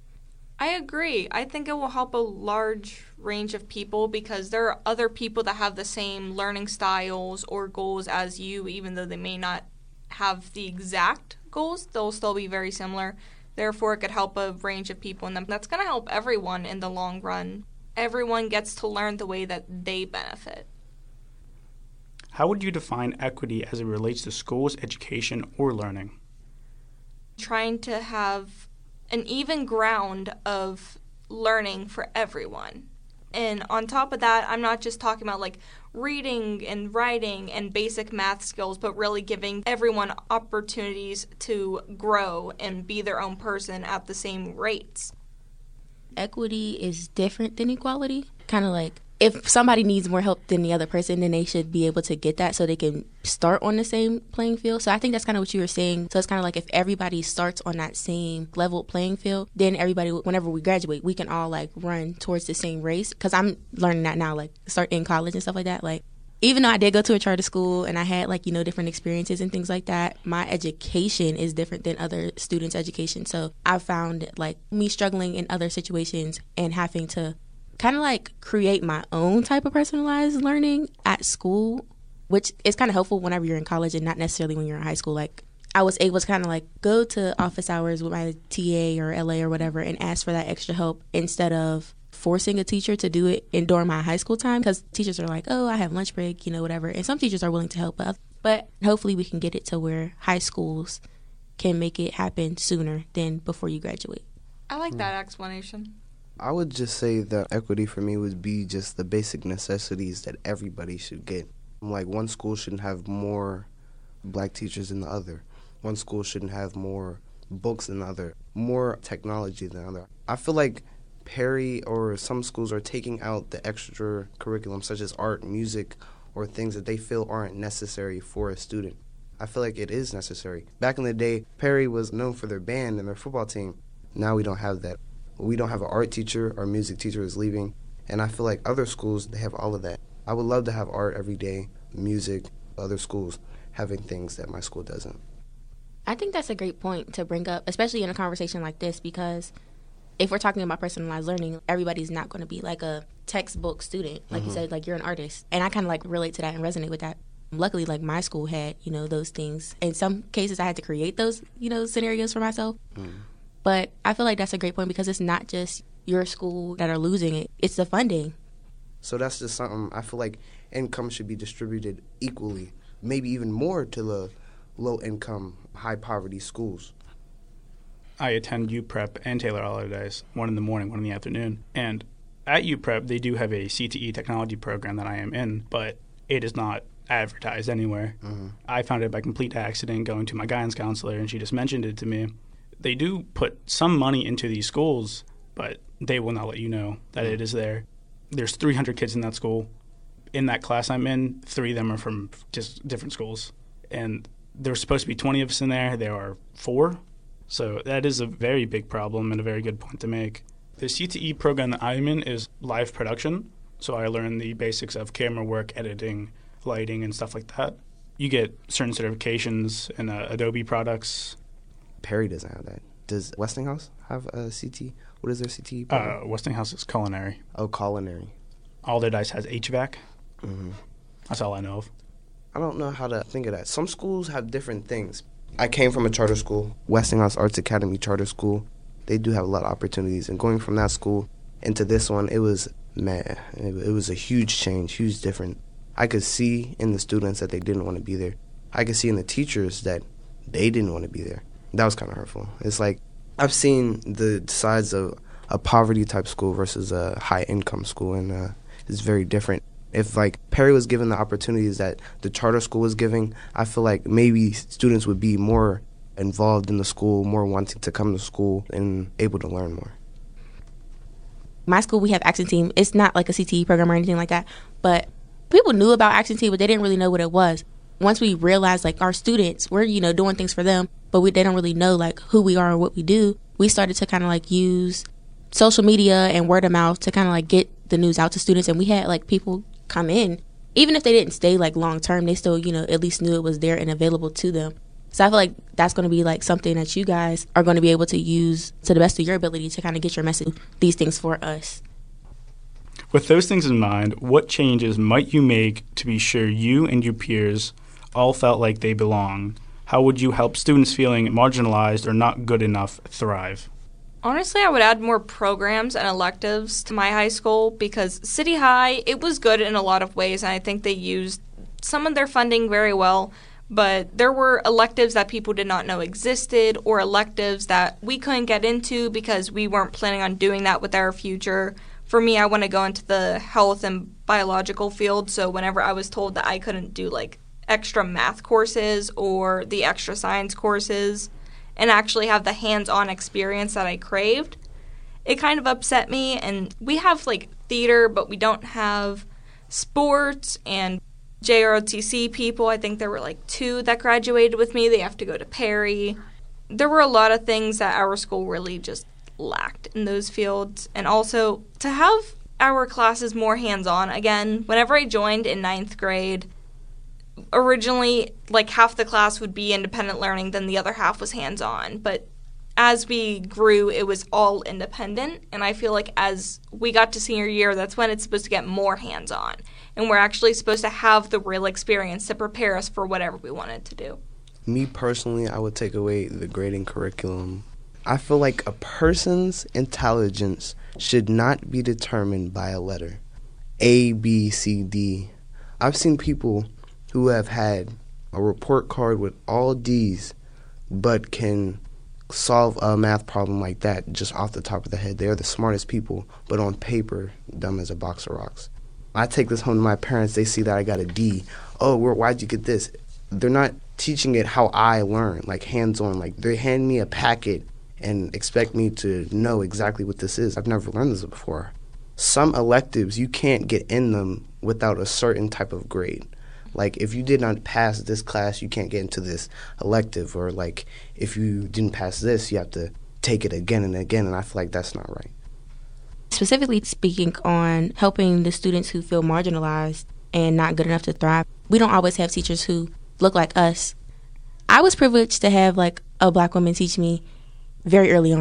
I agree. I think it will help a large range of people because there are other people that have the same learning styles or goals as you, even though they may not have the exact goals. They'll still be very similar. Therefore, it could help a range of people, and that's going to help everyone in the long run. Everyone gets to learn the way that they benefit. How would you define equity as it relates to schools, education, or learning? Trying to have an even ground of learning for everyone. And on top of that, I'm not just talking about like reading and writing and basic math skills, but really giving everyone opportunities to grow and be their own person at the same rates. Equity is different than equality. Kind of like if somebody needs more help than the other person, then they should be able to get that so they can start on the same playing field. So I think that's kind of what you were saying. So it's kind of like if everybody starts on that same level playing field, then everybody, whenever we graduate, we can all like run towards the same race. Because I'm learning that now, like start in college and stuff like that. Like even though I did go to a charter school and I had like, you know, different experiences and things like that, my education is different than other students' education. So I found like me struggling in other situations and having to kind of like create my own type of personalized learning at school, which is kind of helpful whenever you're in college and not necessarily when you're in high school. Like I was able to kind of like go to office hours with my T A or L A or whatever and ask for that extra help instead of forcing a teacher to do it in during my high school time, because teachers are like, oh, I have lunch break, you know, whatever. And some teachers are willing to help, but, but hopefully we can get it to where high schools can make it happen sooner than before you graduate. I like that explanation. I would just say that equity for me would be just the basic necessities that everybody should get. Like one school shouldn't have more black teachers than the other. One school shouldn't have more books than the other, more technology than the other. I feel like Perry or some schools are taking out the extra curriculum such as art, music, or things that they feel aren't necessary for a student. I feel like it is necessary. Back in the day, Perry was known for their band and their football team. Now we don't have that. We don't have an art teacher. Our music teacher is leaving. And I feel like other schools, they have all of that. I would love to have art every day, music, other schools having things that my school doesn't. I think that's a great point to bring up, especially in a conversation like this, because if we're talking about personalized learning, everybody's not going to be like a textbook student. Like Mhm. you said, like you're an artist. And I kind of like relate to that and resonate with that. Luckily, like my school had, you know, those things. In some cases, I had to create those, you know, scenarios for myself. Mm. But I feel like that's a great point because it's not just your school that are losing it. It's the funding. So that's just something I feel like income should be distributed equally, maybe even more to the low-income, high-poverty schools. I attend U Prep and Taylor Holidays, one in the morning, one in the afternoon. And at U Prep, they do have a C T E technology program that I am in, but it is not advertised anywhere. Mm-hmm. I found it by complete accident going to my guidance counselor, and she just mentioned it to me. They do put some money into these schools, but they will not let you know that it is there. There's three hundred kids in that school. In that class I'm in, three of them are from just different schools. And there's supposed to be twenty of us in there. There are four. So that is a very big problem and a very good point to make. The C T E program that I'm in is live production. So I learned the basics of camera work, editing, lighting, and stuff like that. You get certain certifications in uh, Adobe products. Perry doesn't have that. Does Westinghouse have a C T? What is their C T E program? Uh, Westinghouse is culinary. Oh, culinary. Alderdice has H V A C. Mm-hmm. That's all I know of. I don't know how to think of that. Some schools have different things. I came from a charter school, Westinghouse Arts Academy Charter School. They do have a lot of opportunities. And going from that school into this one, it was, man, it, it was a huge change, huge difference. I could see in the students that they didn't want to be there. I could see in the teachers that they didn't want to be there. That was kind of hurtful. It's like I've seen the sides of a poverty-type school versus a high-income school, and uh, it's very different. If, like, Perry was given the opportunities that the charter school was giving, I feel like maybe students would be more involved in the school, more wanting to come to school and able to learn more. My school, we have Action Team. It's not like a C T E program or anything like that, but people knew about Action Team, but they didn't really know what it was. Once we realized, like, our students, we're, you know, doing things for them, but we they don't really know, like, who we are and what we do, we started to kind of, like, use social media and word of mouth to kind of, like, get the news out to students. And we had, like, people come in. Even if they didn't stay, like, long-term, they still, you know, at least knew it was there and available to them. So I feel like that's going to be, like, something that you guys are going to be able to use to the best of your ability to kind of get your message, these things for us. With those things in mind, what changes might you make to be sure you and your peers all felt like they belong? How would you help students feeling marginalized or not good enough thrive? Honestly, I would add more programs and electives to my high school because City High, it was good in a lot of ways, and I think they used some of their funding very well, but there were electives that people did not know existed or electives that we couldn't get into because we weren't planning on doing that with our future. For me, I want to go into the health and biological field, so whenever I was told that I couldn't do, like, extra math courses or the extra science courses and actually have the hands-on experience that I craved, it kind of upset me. And we have, like, theater, but we don't have sports and J R O T C people. I think there were, like, two that graduated with me. They have to go to Perry. There were a lot of things that our school really just lacked in those fields. And also, to have our classes more hands-on, again, whenever I joined in ninth grade, originally, like, half the class would be independent learning, then the other half was hands-on. But as we grew, it was all independent, and I feel like as we got to senior year, that's when it's supposed to get more hands-on, and we're actually supposed to have the real experience to prepare us for whatever we wanted to do. Me personally, I would take away the grading curriculum. I feel like a person's intelligence should not be determined by a letter. A, B, C, D. I've seen people who have had a report card with all D's but can solve a math problem like that just off the top of the head. They're the smartest people, but on paper, dumb as a box of rocks. I take this home to my parents. They see that I got a D. Oh, where, why'd you get this? They're not teaching it how I learn, like hands-on. Like, they hand me a packet and expect me to know exactly what this is. I've never learned this before. Some electives, you can't get in them without a certain type of grade. Like, if you did not pass this class, you can't get into this elective. Or, like, if you didn't pass this, you have to take it again and again, and I feel like that's not right. Specifically speaking on helping the students who feel marginalized and not good enough to thrive, we don't always have teachers who look like us. I was privileged to have, like, a black woman teach me very early on. Like,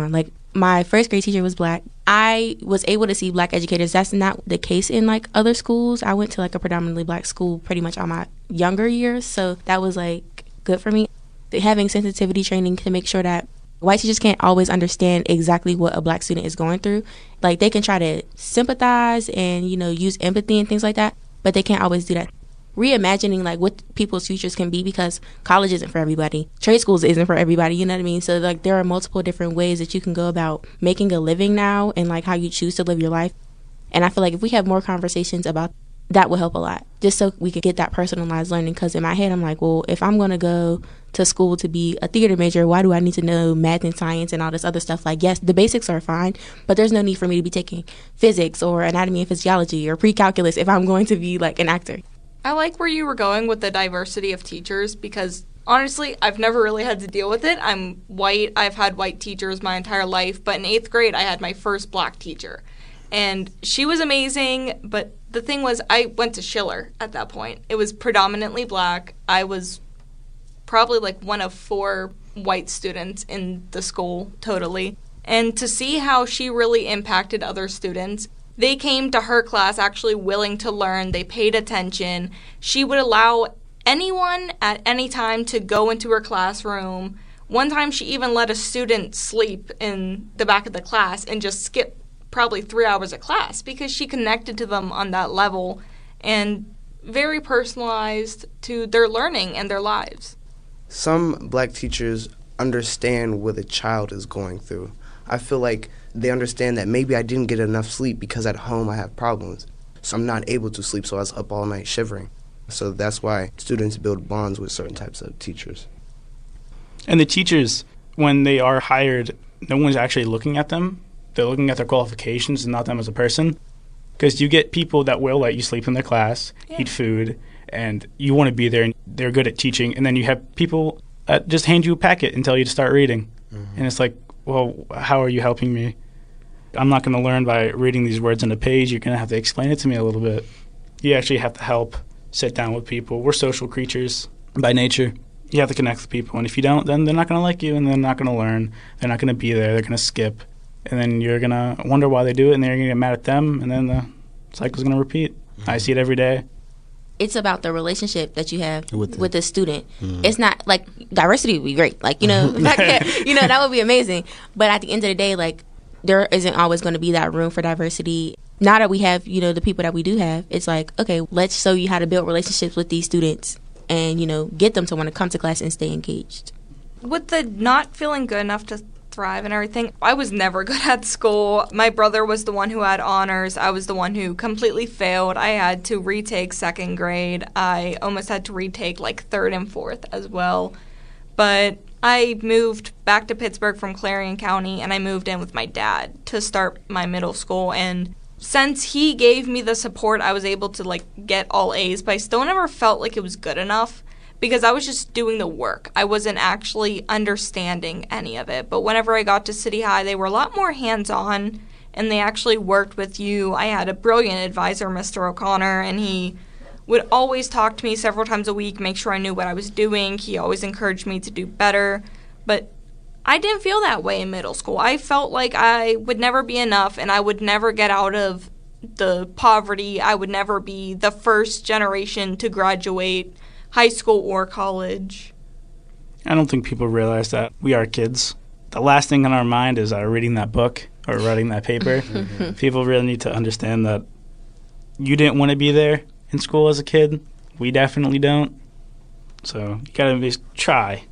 My first grade teacher was black. I was able to see black educators. That's not the case in like other schools. I went to like a predominantly black school pretty much all my younger years, so that was like good for me. Having sensitivity training to make sure that white teachers can't always understand exactly what a black student is going through. Like they can try to sympathize and, you know, use empathy and things like that, but they can't always do that. Reimagining like what people's futures can be, because college isn't for everybody, trade schools isn't for everybody, you know what I mean? So like there are multiple different ways that you can go about making a living now and like how you choose to live your life. And I feel like if we have more conversations about that, will help a lot, just so we could get that personalized learning. Because in my head I'm like, well, if I'm going to go to school to be a theater major, why do I need to know math and science and all this other stuff? Like, yes, the basics are fine, but there's no need for me to be taking physics or anatomy and physiology or pre-calculus if I'm going to be like an actor. I like where you were going with the diversity of teachers, because honestly, I've never really had to deal with it. I'm white. I've had white teachers my entire life, but in eighth grade, I had my first black teacher. And she was amazing, but the thing was, I went to Schiller at that point. It was predominantly black. I was probably like one of four white students in the school totally. And to see how she really impacted other students, they came to her class actually willing to learn. They paid attention. She would allow anyone at any time to go into her classroom. One time she even let a student sleep in the back of the class and just skip probably three hours of class because she connected to them on that level and very personalized to their learning and their lives. Some black teachers understand what a child is going through. I feel like they understand that maybe I didn't get enough sleep because at home I have problems. So I'm not able to sleep, so I was up all night shivering. So that's why students build bonds with certain types of teachers. And the teachers, when they are hired, no one's actually looking at them. They're looking at their qualifications and not them as a person. Because you get people that will let you sleep in their class, yeah. eat food, and you want to be there, and they're good at teaching. And then you have people that just hand you a packet and tell you to start reading. Mm-hmm. And it's like, well, how are you helping me? I'm not going to learn by reading these words on a page. You're going to have to explain it to me a little bit. You actually have to help sit down with people. We're social creatures by nature. You have to connect with people. And if you don't, then they're not going to like you, and they're not going to learn. They're not going to be there. They're going to skip. And then you're going to wonder why they do it, and then you're going to get mad at them, and then the cycle's going to repeat. Mm-hmm. I see it every day. It's about the relationship that you have with the, with the student. Mm-hmm. It's not like diversity would be great. Like, you know, you know, that would be amazing. But at the end of the day, like, there isn't always going to be that room for diversity. Now that we have, you know, the people that we do have, it's like, okay, let's show you how to build relationships with these students and, you know, get them to want to come to class and stay engaged. With the not feeling good enough to thrive and everything, I was never good at school. My brother was the one who had honors. I was the one who completely failed. I had to retake second grade. I almost had to retake like third and fourth as well. But I moved back to Pittsburgh from Clarion County, and I moved in with my dad to start my middle school. And since he gave me the support, I was able to like get all A's, but I still never felt like it was good enough, because I was just doing the work. I wasn't actually understanding any of it. But whenever I got to City High, they were a lot more hands-on, and they actually worked with you. I had a brilliant advisor, Mister O'Connor, and he would always talk to me several times a week, make sure I knew what I was doing. He always encouraged me to do better. But I didn't feel that way in middle school. I felt like I would never be enough, and I would never get out of the poverty. I would never be the first generation to graduate high school or college. I don't think people realize that we are kids. The last thing on our mind is uh, reading that book or writing that paper. Mm-hmm. People really need to understand that you didn't want to be there in school as a kid. We definitely don't. So you gotta just try.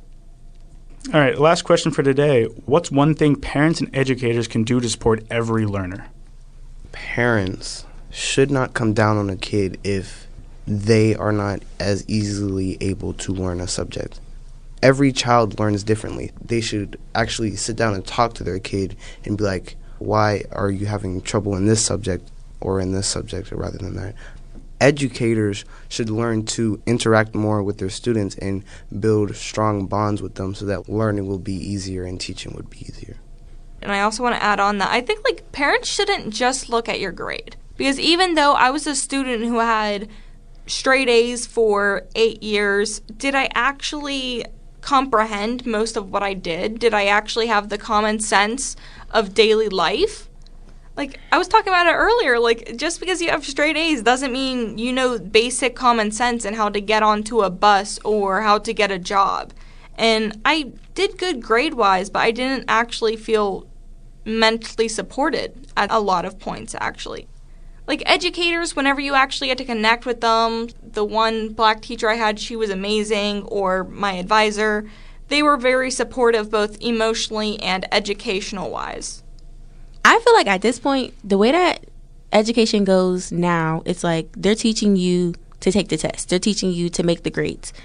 All right, last question for today. What's one thing parents and educators can do to support every learner? Parents should not come down on a kid if they are not as easily able to learn a subject. Every child learns differently. They should actually sit down and talk to their kid and be like, why are you having trouble in this subject or in this subject rather than that? Educators should learn to interact more with their students and build strong bonds with them so that learning will be easier and teaching would be easier. And I also want to add on that I think like parents shouldn't just look at your grade. Because even though I was a student who had straight A's for eight years, did I actually comprehend most of what I did? Did I actually have the common sense of daily life? Like, I was talking about it earlier, like, just because you have straight A's doesn't mean you know basic common sense and how to get onto a bus or how to get a job. And I did good grade-wise, but I didn't actually feel mentally supported at a lot of points, actually. Like, educators, whenever you actually get to connect with them, the one black teacher I had, she was amazing, or my advisor, they were very supportive both emotionally and educational-wise. I feel like at this point, the way that education goes now, it's like they're teaching you to take the test. They're teaching you to make the grades.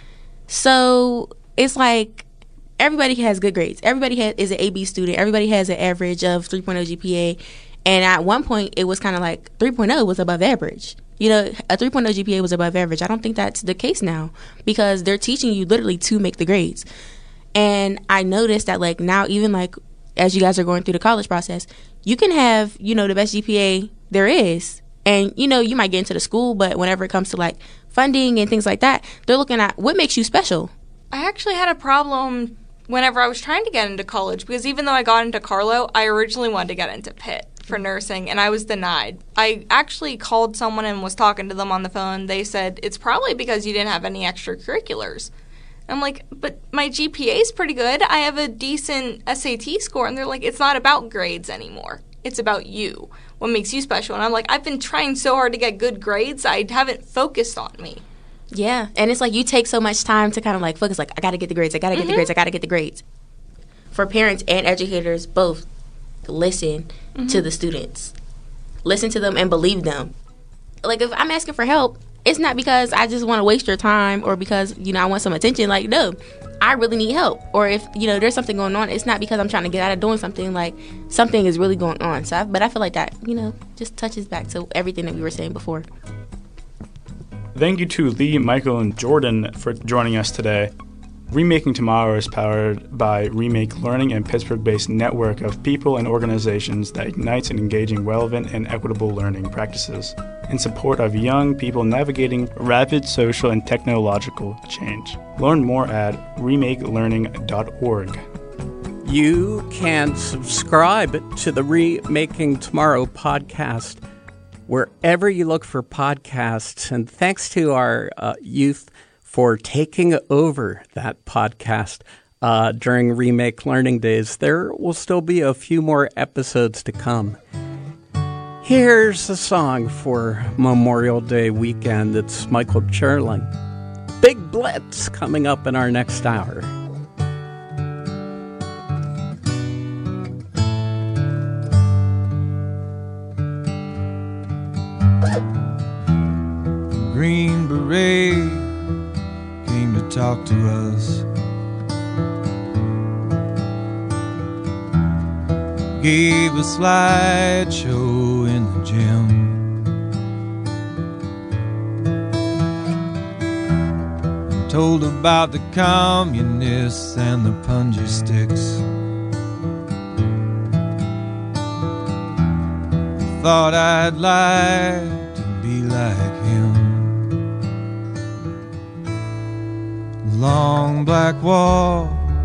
So it's like everybody has good grades. Everybody has, is an A B student. Everybody has an average of three point oh G P A. And at one point, it was kind of like three point oh was above average. You know, a three point oh G P A was above average. I don't think that's the case now because they're teaching you literally to make the grades. And I noticed that, like, now even, like, as you guys are going through the college process, you can have, you know, the best G P A there is. And, you know, you might get into the school, but whenever it comes to, like, funding and things like that, they're looking at what makes you special. I actually had a problem whenever I was trying to get into college because even though I got into Carlo, I originally wanted to get into Pitt for nursing, and I was denied. I actually called someone and was talking to them on the phone. They said, it's probably because you didn't have any extracurriculars. I'm like, but my G P A is pretty good. I have a decent S A T score. And they're like, it's not about grades anymore. It's about you. What makes you special? And I'm like, I've been trying so hard to get good grades. I haven't focused on me. Yeah, and it's like you take so much time to kind of like focus, like, I got to get the grades, I got to get mm-hmm. the grades, I got to get the grades. For parents and educators both, listen mm-hmm. to the students. Listen to them and believe them. Like, if I'm asking for help, it's not because I just want to waste your time or because, you know, I want some attention. Like, no, I really need help. Or if, you know, there's something going on, it's not because I'm trying to get out of doing something. Like, something is really going on. So, I, but I feel like that, you know, just touches back to everything that we were saying before. Thank you to Lee, Michael, and Jordan for joining us today. Remaking Tomorrow is powered by Remake Learning, a Pittsburgh-based network of people and organizations that ignites and engaging relevant and equitable learning practices in support of young people navigating rapid social and technological change. Learn more at remake learning dot org. You can subscribe to the Remaking Tomorrow podcast wherever you look for podcasts. And thanks to our uh, youth for taking over that podcast uh, during Remake Learning Days. There will still be a few more episodes to come. Here's a song for Memorial Day weekend. It's Michael Cherling. Big Blitz coming up in our next hour. Green Beret came to talk to us. Gave a slideshow in the gym. Told about the communists and the punji sticks. Thought I'd like to be like him. Long black wall,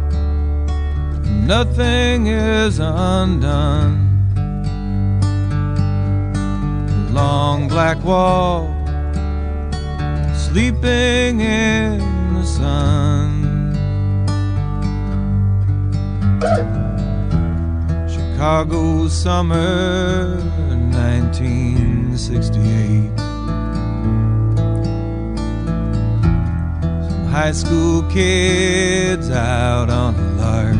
nothing is undone. Long black wall, sleeping in the sun. Chicago summer nineteen sixty-eight. High school kids out on a lark.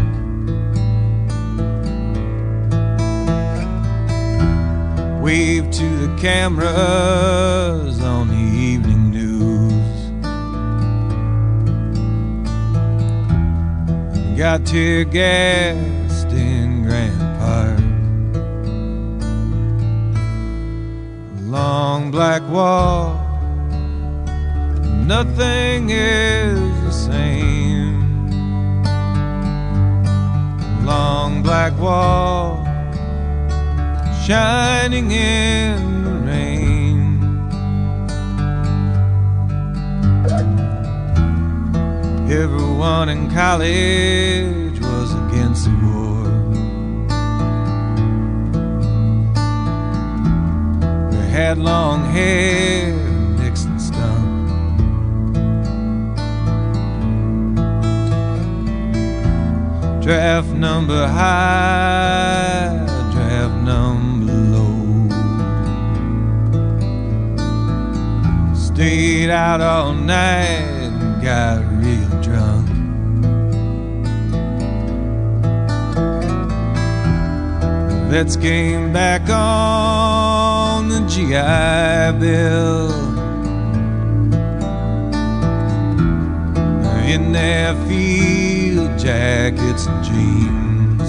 Wave to the cameras on the evening news. Got tear gassed in Grant Park. Long black wall, nothing is the same. Long black wall, shining in the rain. Everyone everyone in college was against the war. They had long hair, Nixon stunk. Draft number high, draft number low. Stayed out all night and got real drunk. The vets came back on the G I Bill. In their field jackets and jeans,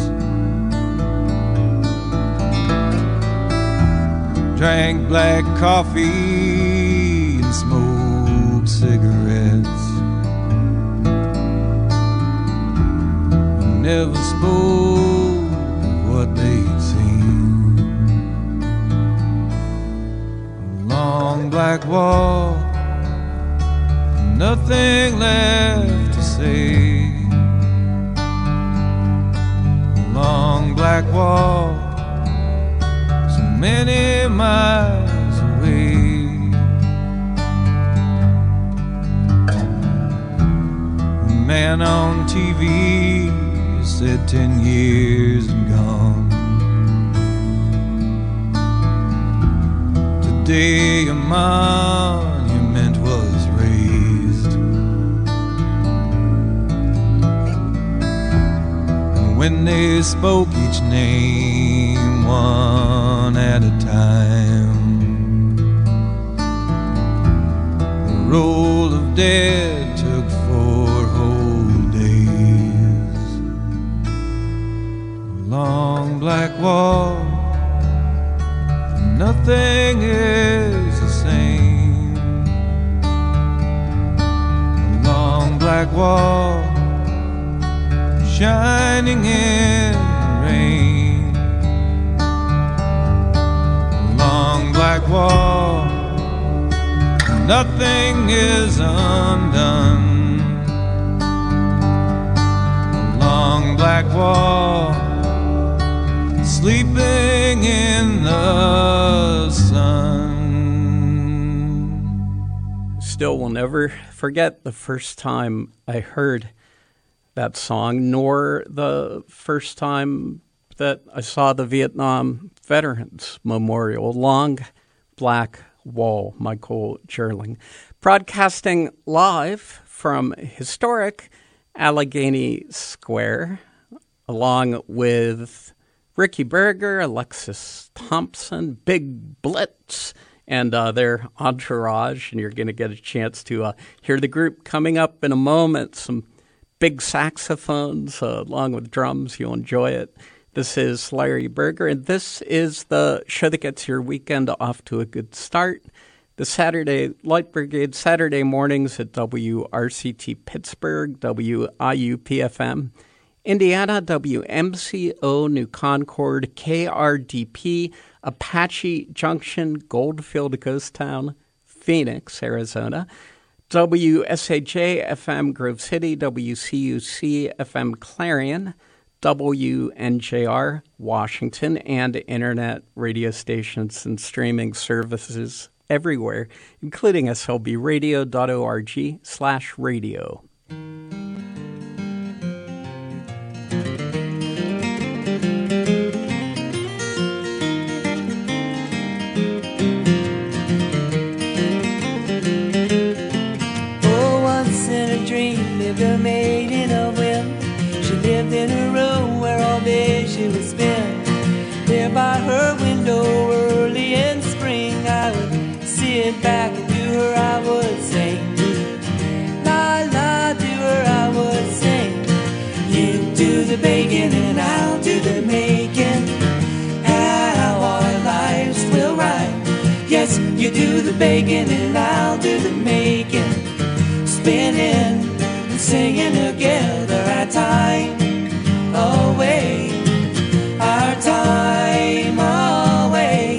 drank black coffee and smoked cigarettes, and never spoke of what they'd seen. A long black wall, nothing left to say. A long black wall, so many miles away. A man on T V said ten years and gone. Today a monument was raised, and when they spoke each name one at a time, the roll of dead took four whole days. A long black wall, nothing is the same. A long black wall, shining in the rain. A long black wall, nothing is undone. A long black wall, sleeping in the sun. Still will never forget the first time I heard that song, nor the first time that I saw the Vietnam Veterans Memorial. Long Black Wall, Michael Gerling. Broadcasting live from historic Allegheny Square, along with Ricky Berger, Alexis Thompson, Big Blitz, and uh, their entourage. And you're going to get a chance to uh, hear the group coming up in a moment. Some big saxophones uh, along with drums. You'll enjoy it. This is Larry Berger, and this is the show that gets your weekend off to a good start. The Saturday Light Brigade, Saturday mornings at W R C T Pittsburgh, W I U P F M. Indiana, W M C O, New Concord, K R D P, Apache Junction, Goldfield Ghost Town, Phoenix, Arizona, W S A J F M Grove City, W C U C F M Clarion, W N J R Washington, and internet radio stations and streaming services everywhere, including S L B radio dot org slash radio. Lived a maid in a whim. She lived in a room where all day she would spend. There by her window early in spring, I would sit back and to her I would sing. La la, to her I would sing. You do the baking and I'll do the making. How our lives will rhyme. Yes, you do the baking and I'll do the making. Spinning, singing together our time away, our time away.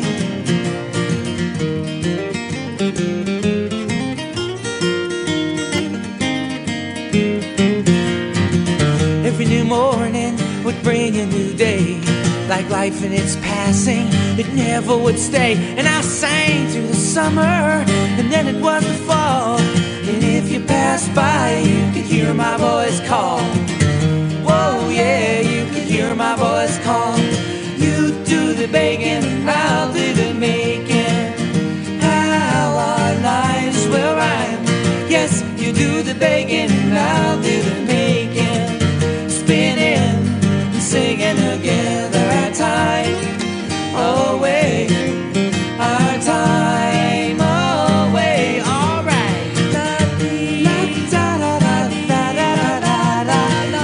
life and its passing, it never would stay. And I sang through the summer, and then it was the fall. And if you passed by, you could hear my voice call. Whoa, yeah, you could hear my voice call. You do the begging and I'll do the making. How our lives will rhyme. Yes, you do the begging and I'll do the making. Spinning and singing together our time away. Our time away. All right. La da da da da da da da da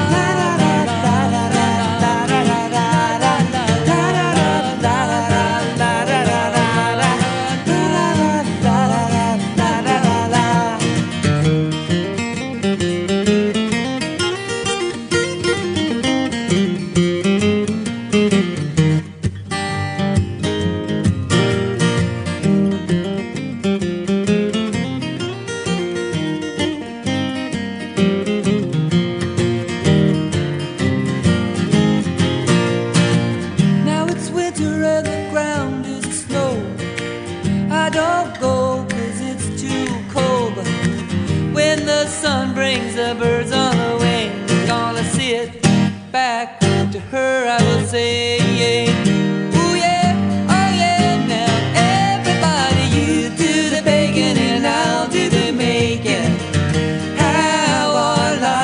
Now it's winter and the ground is snow. I don't go 'cause it's too cold. But when the sun brings the birds on the wing, I'm gonna sit back to her, I will say.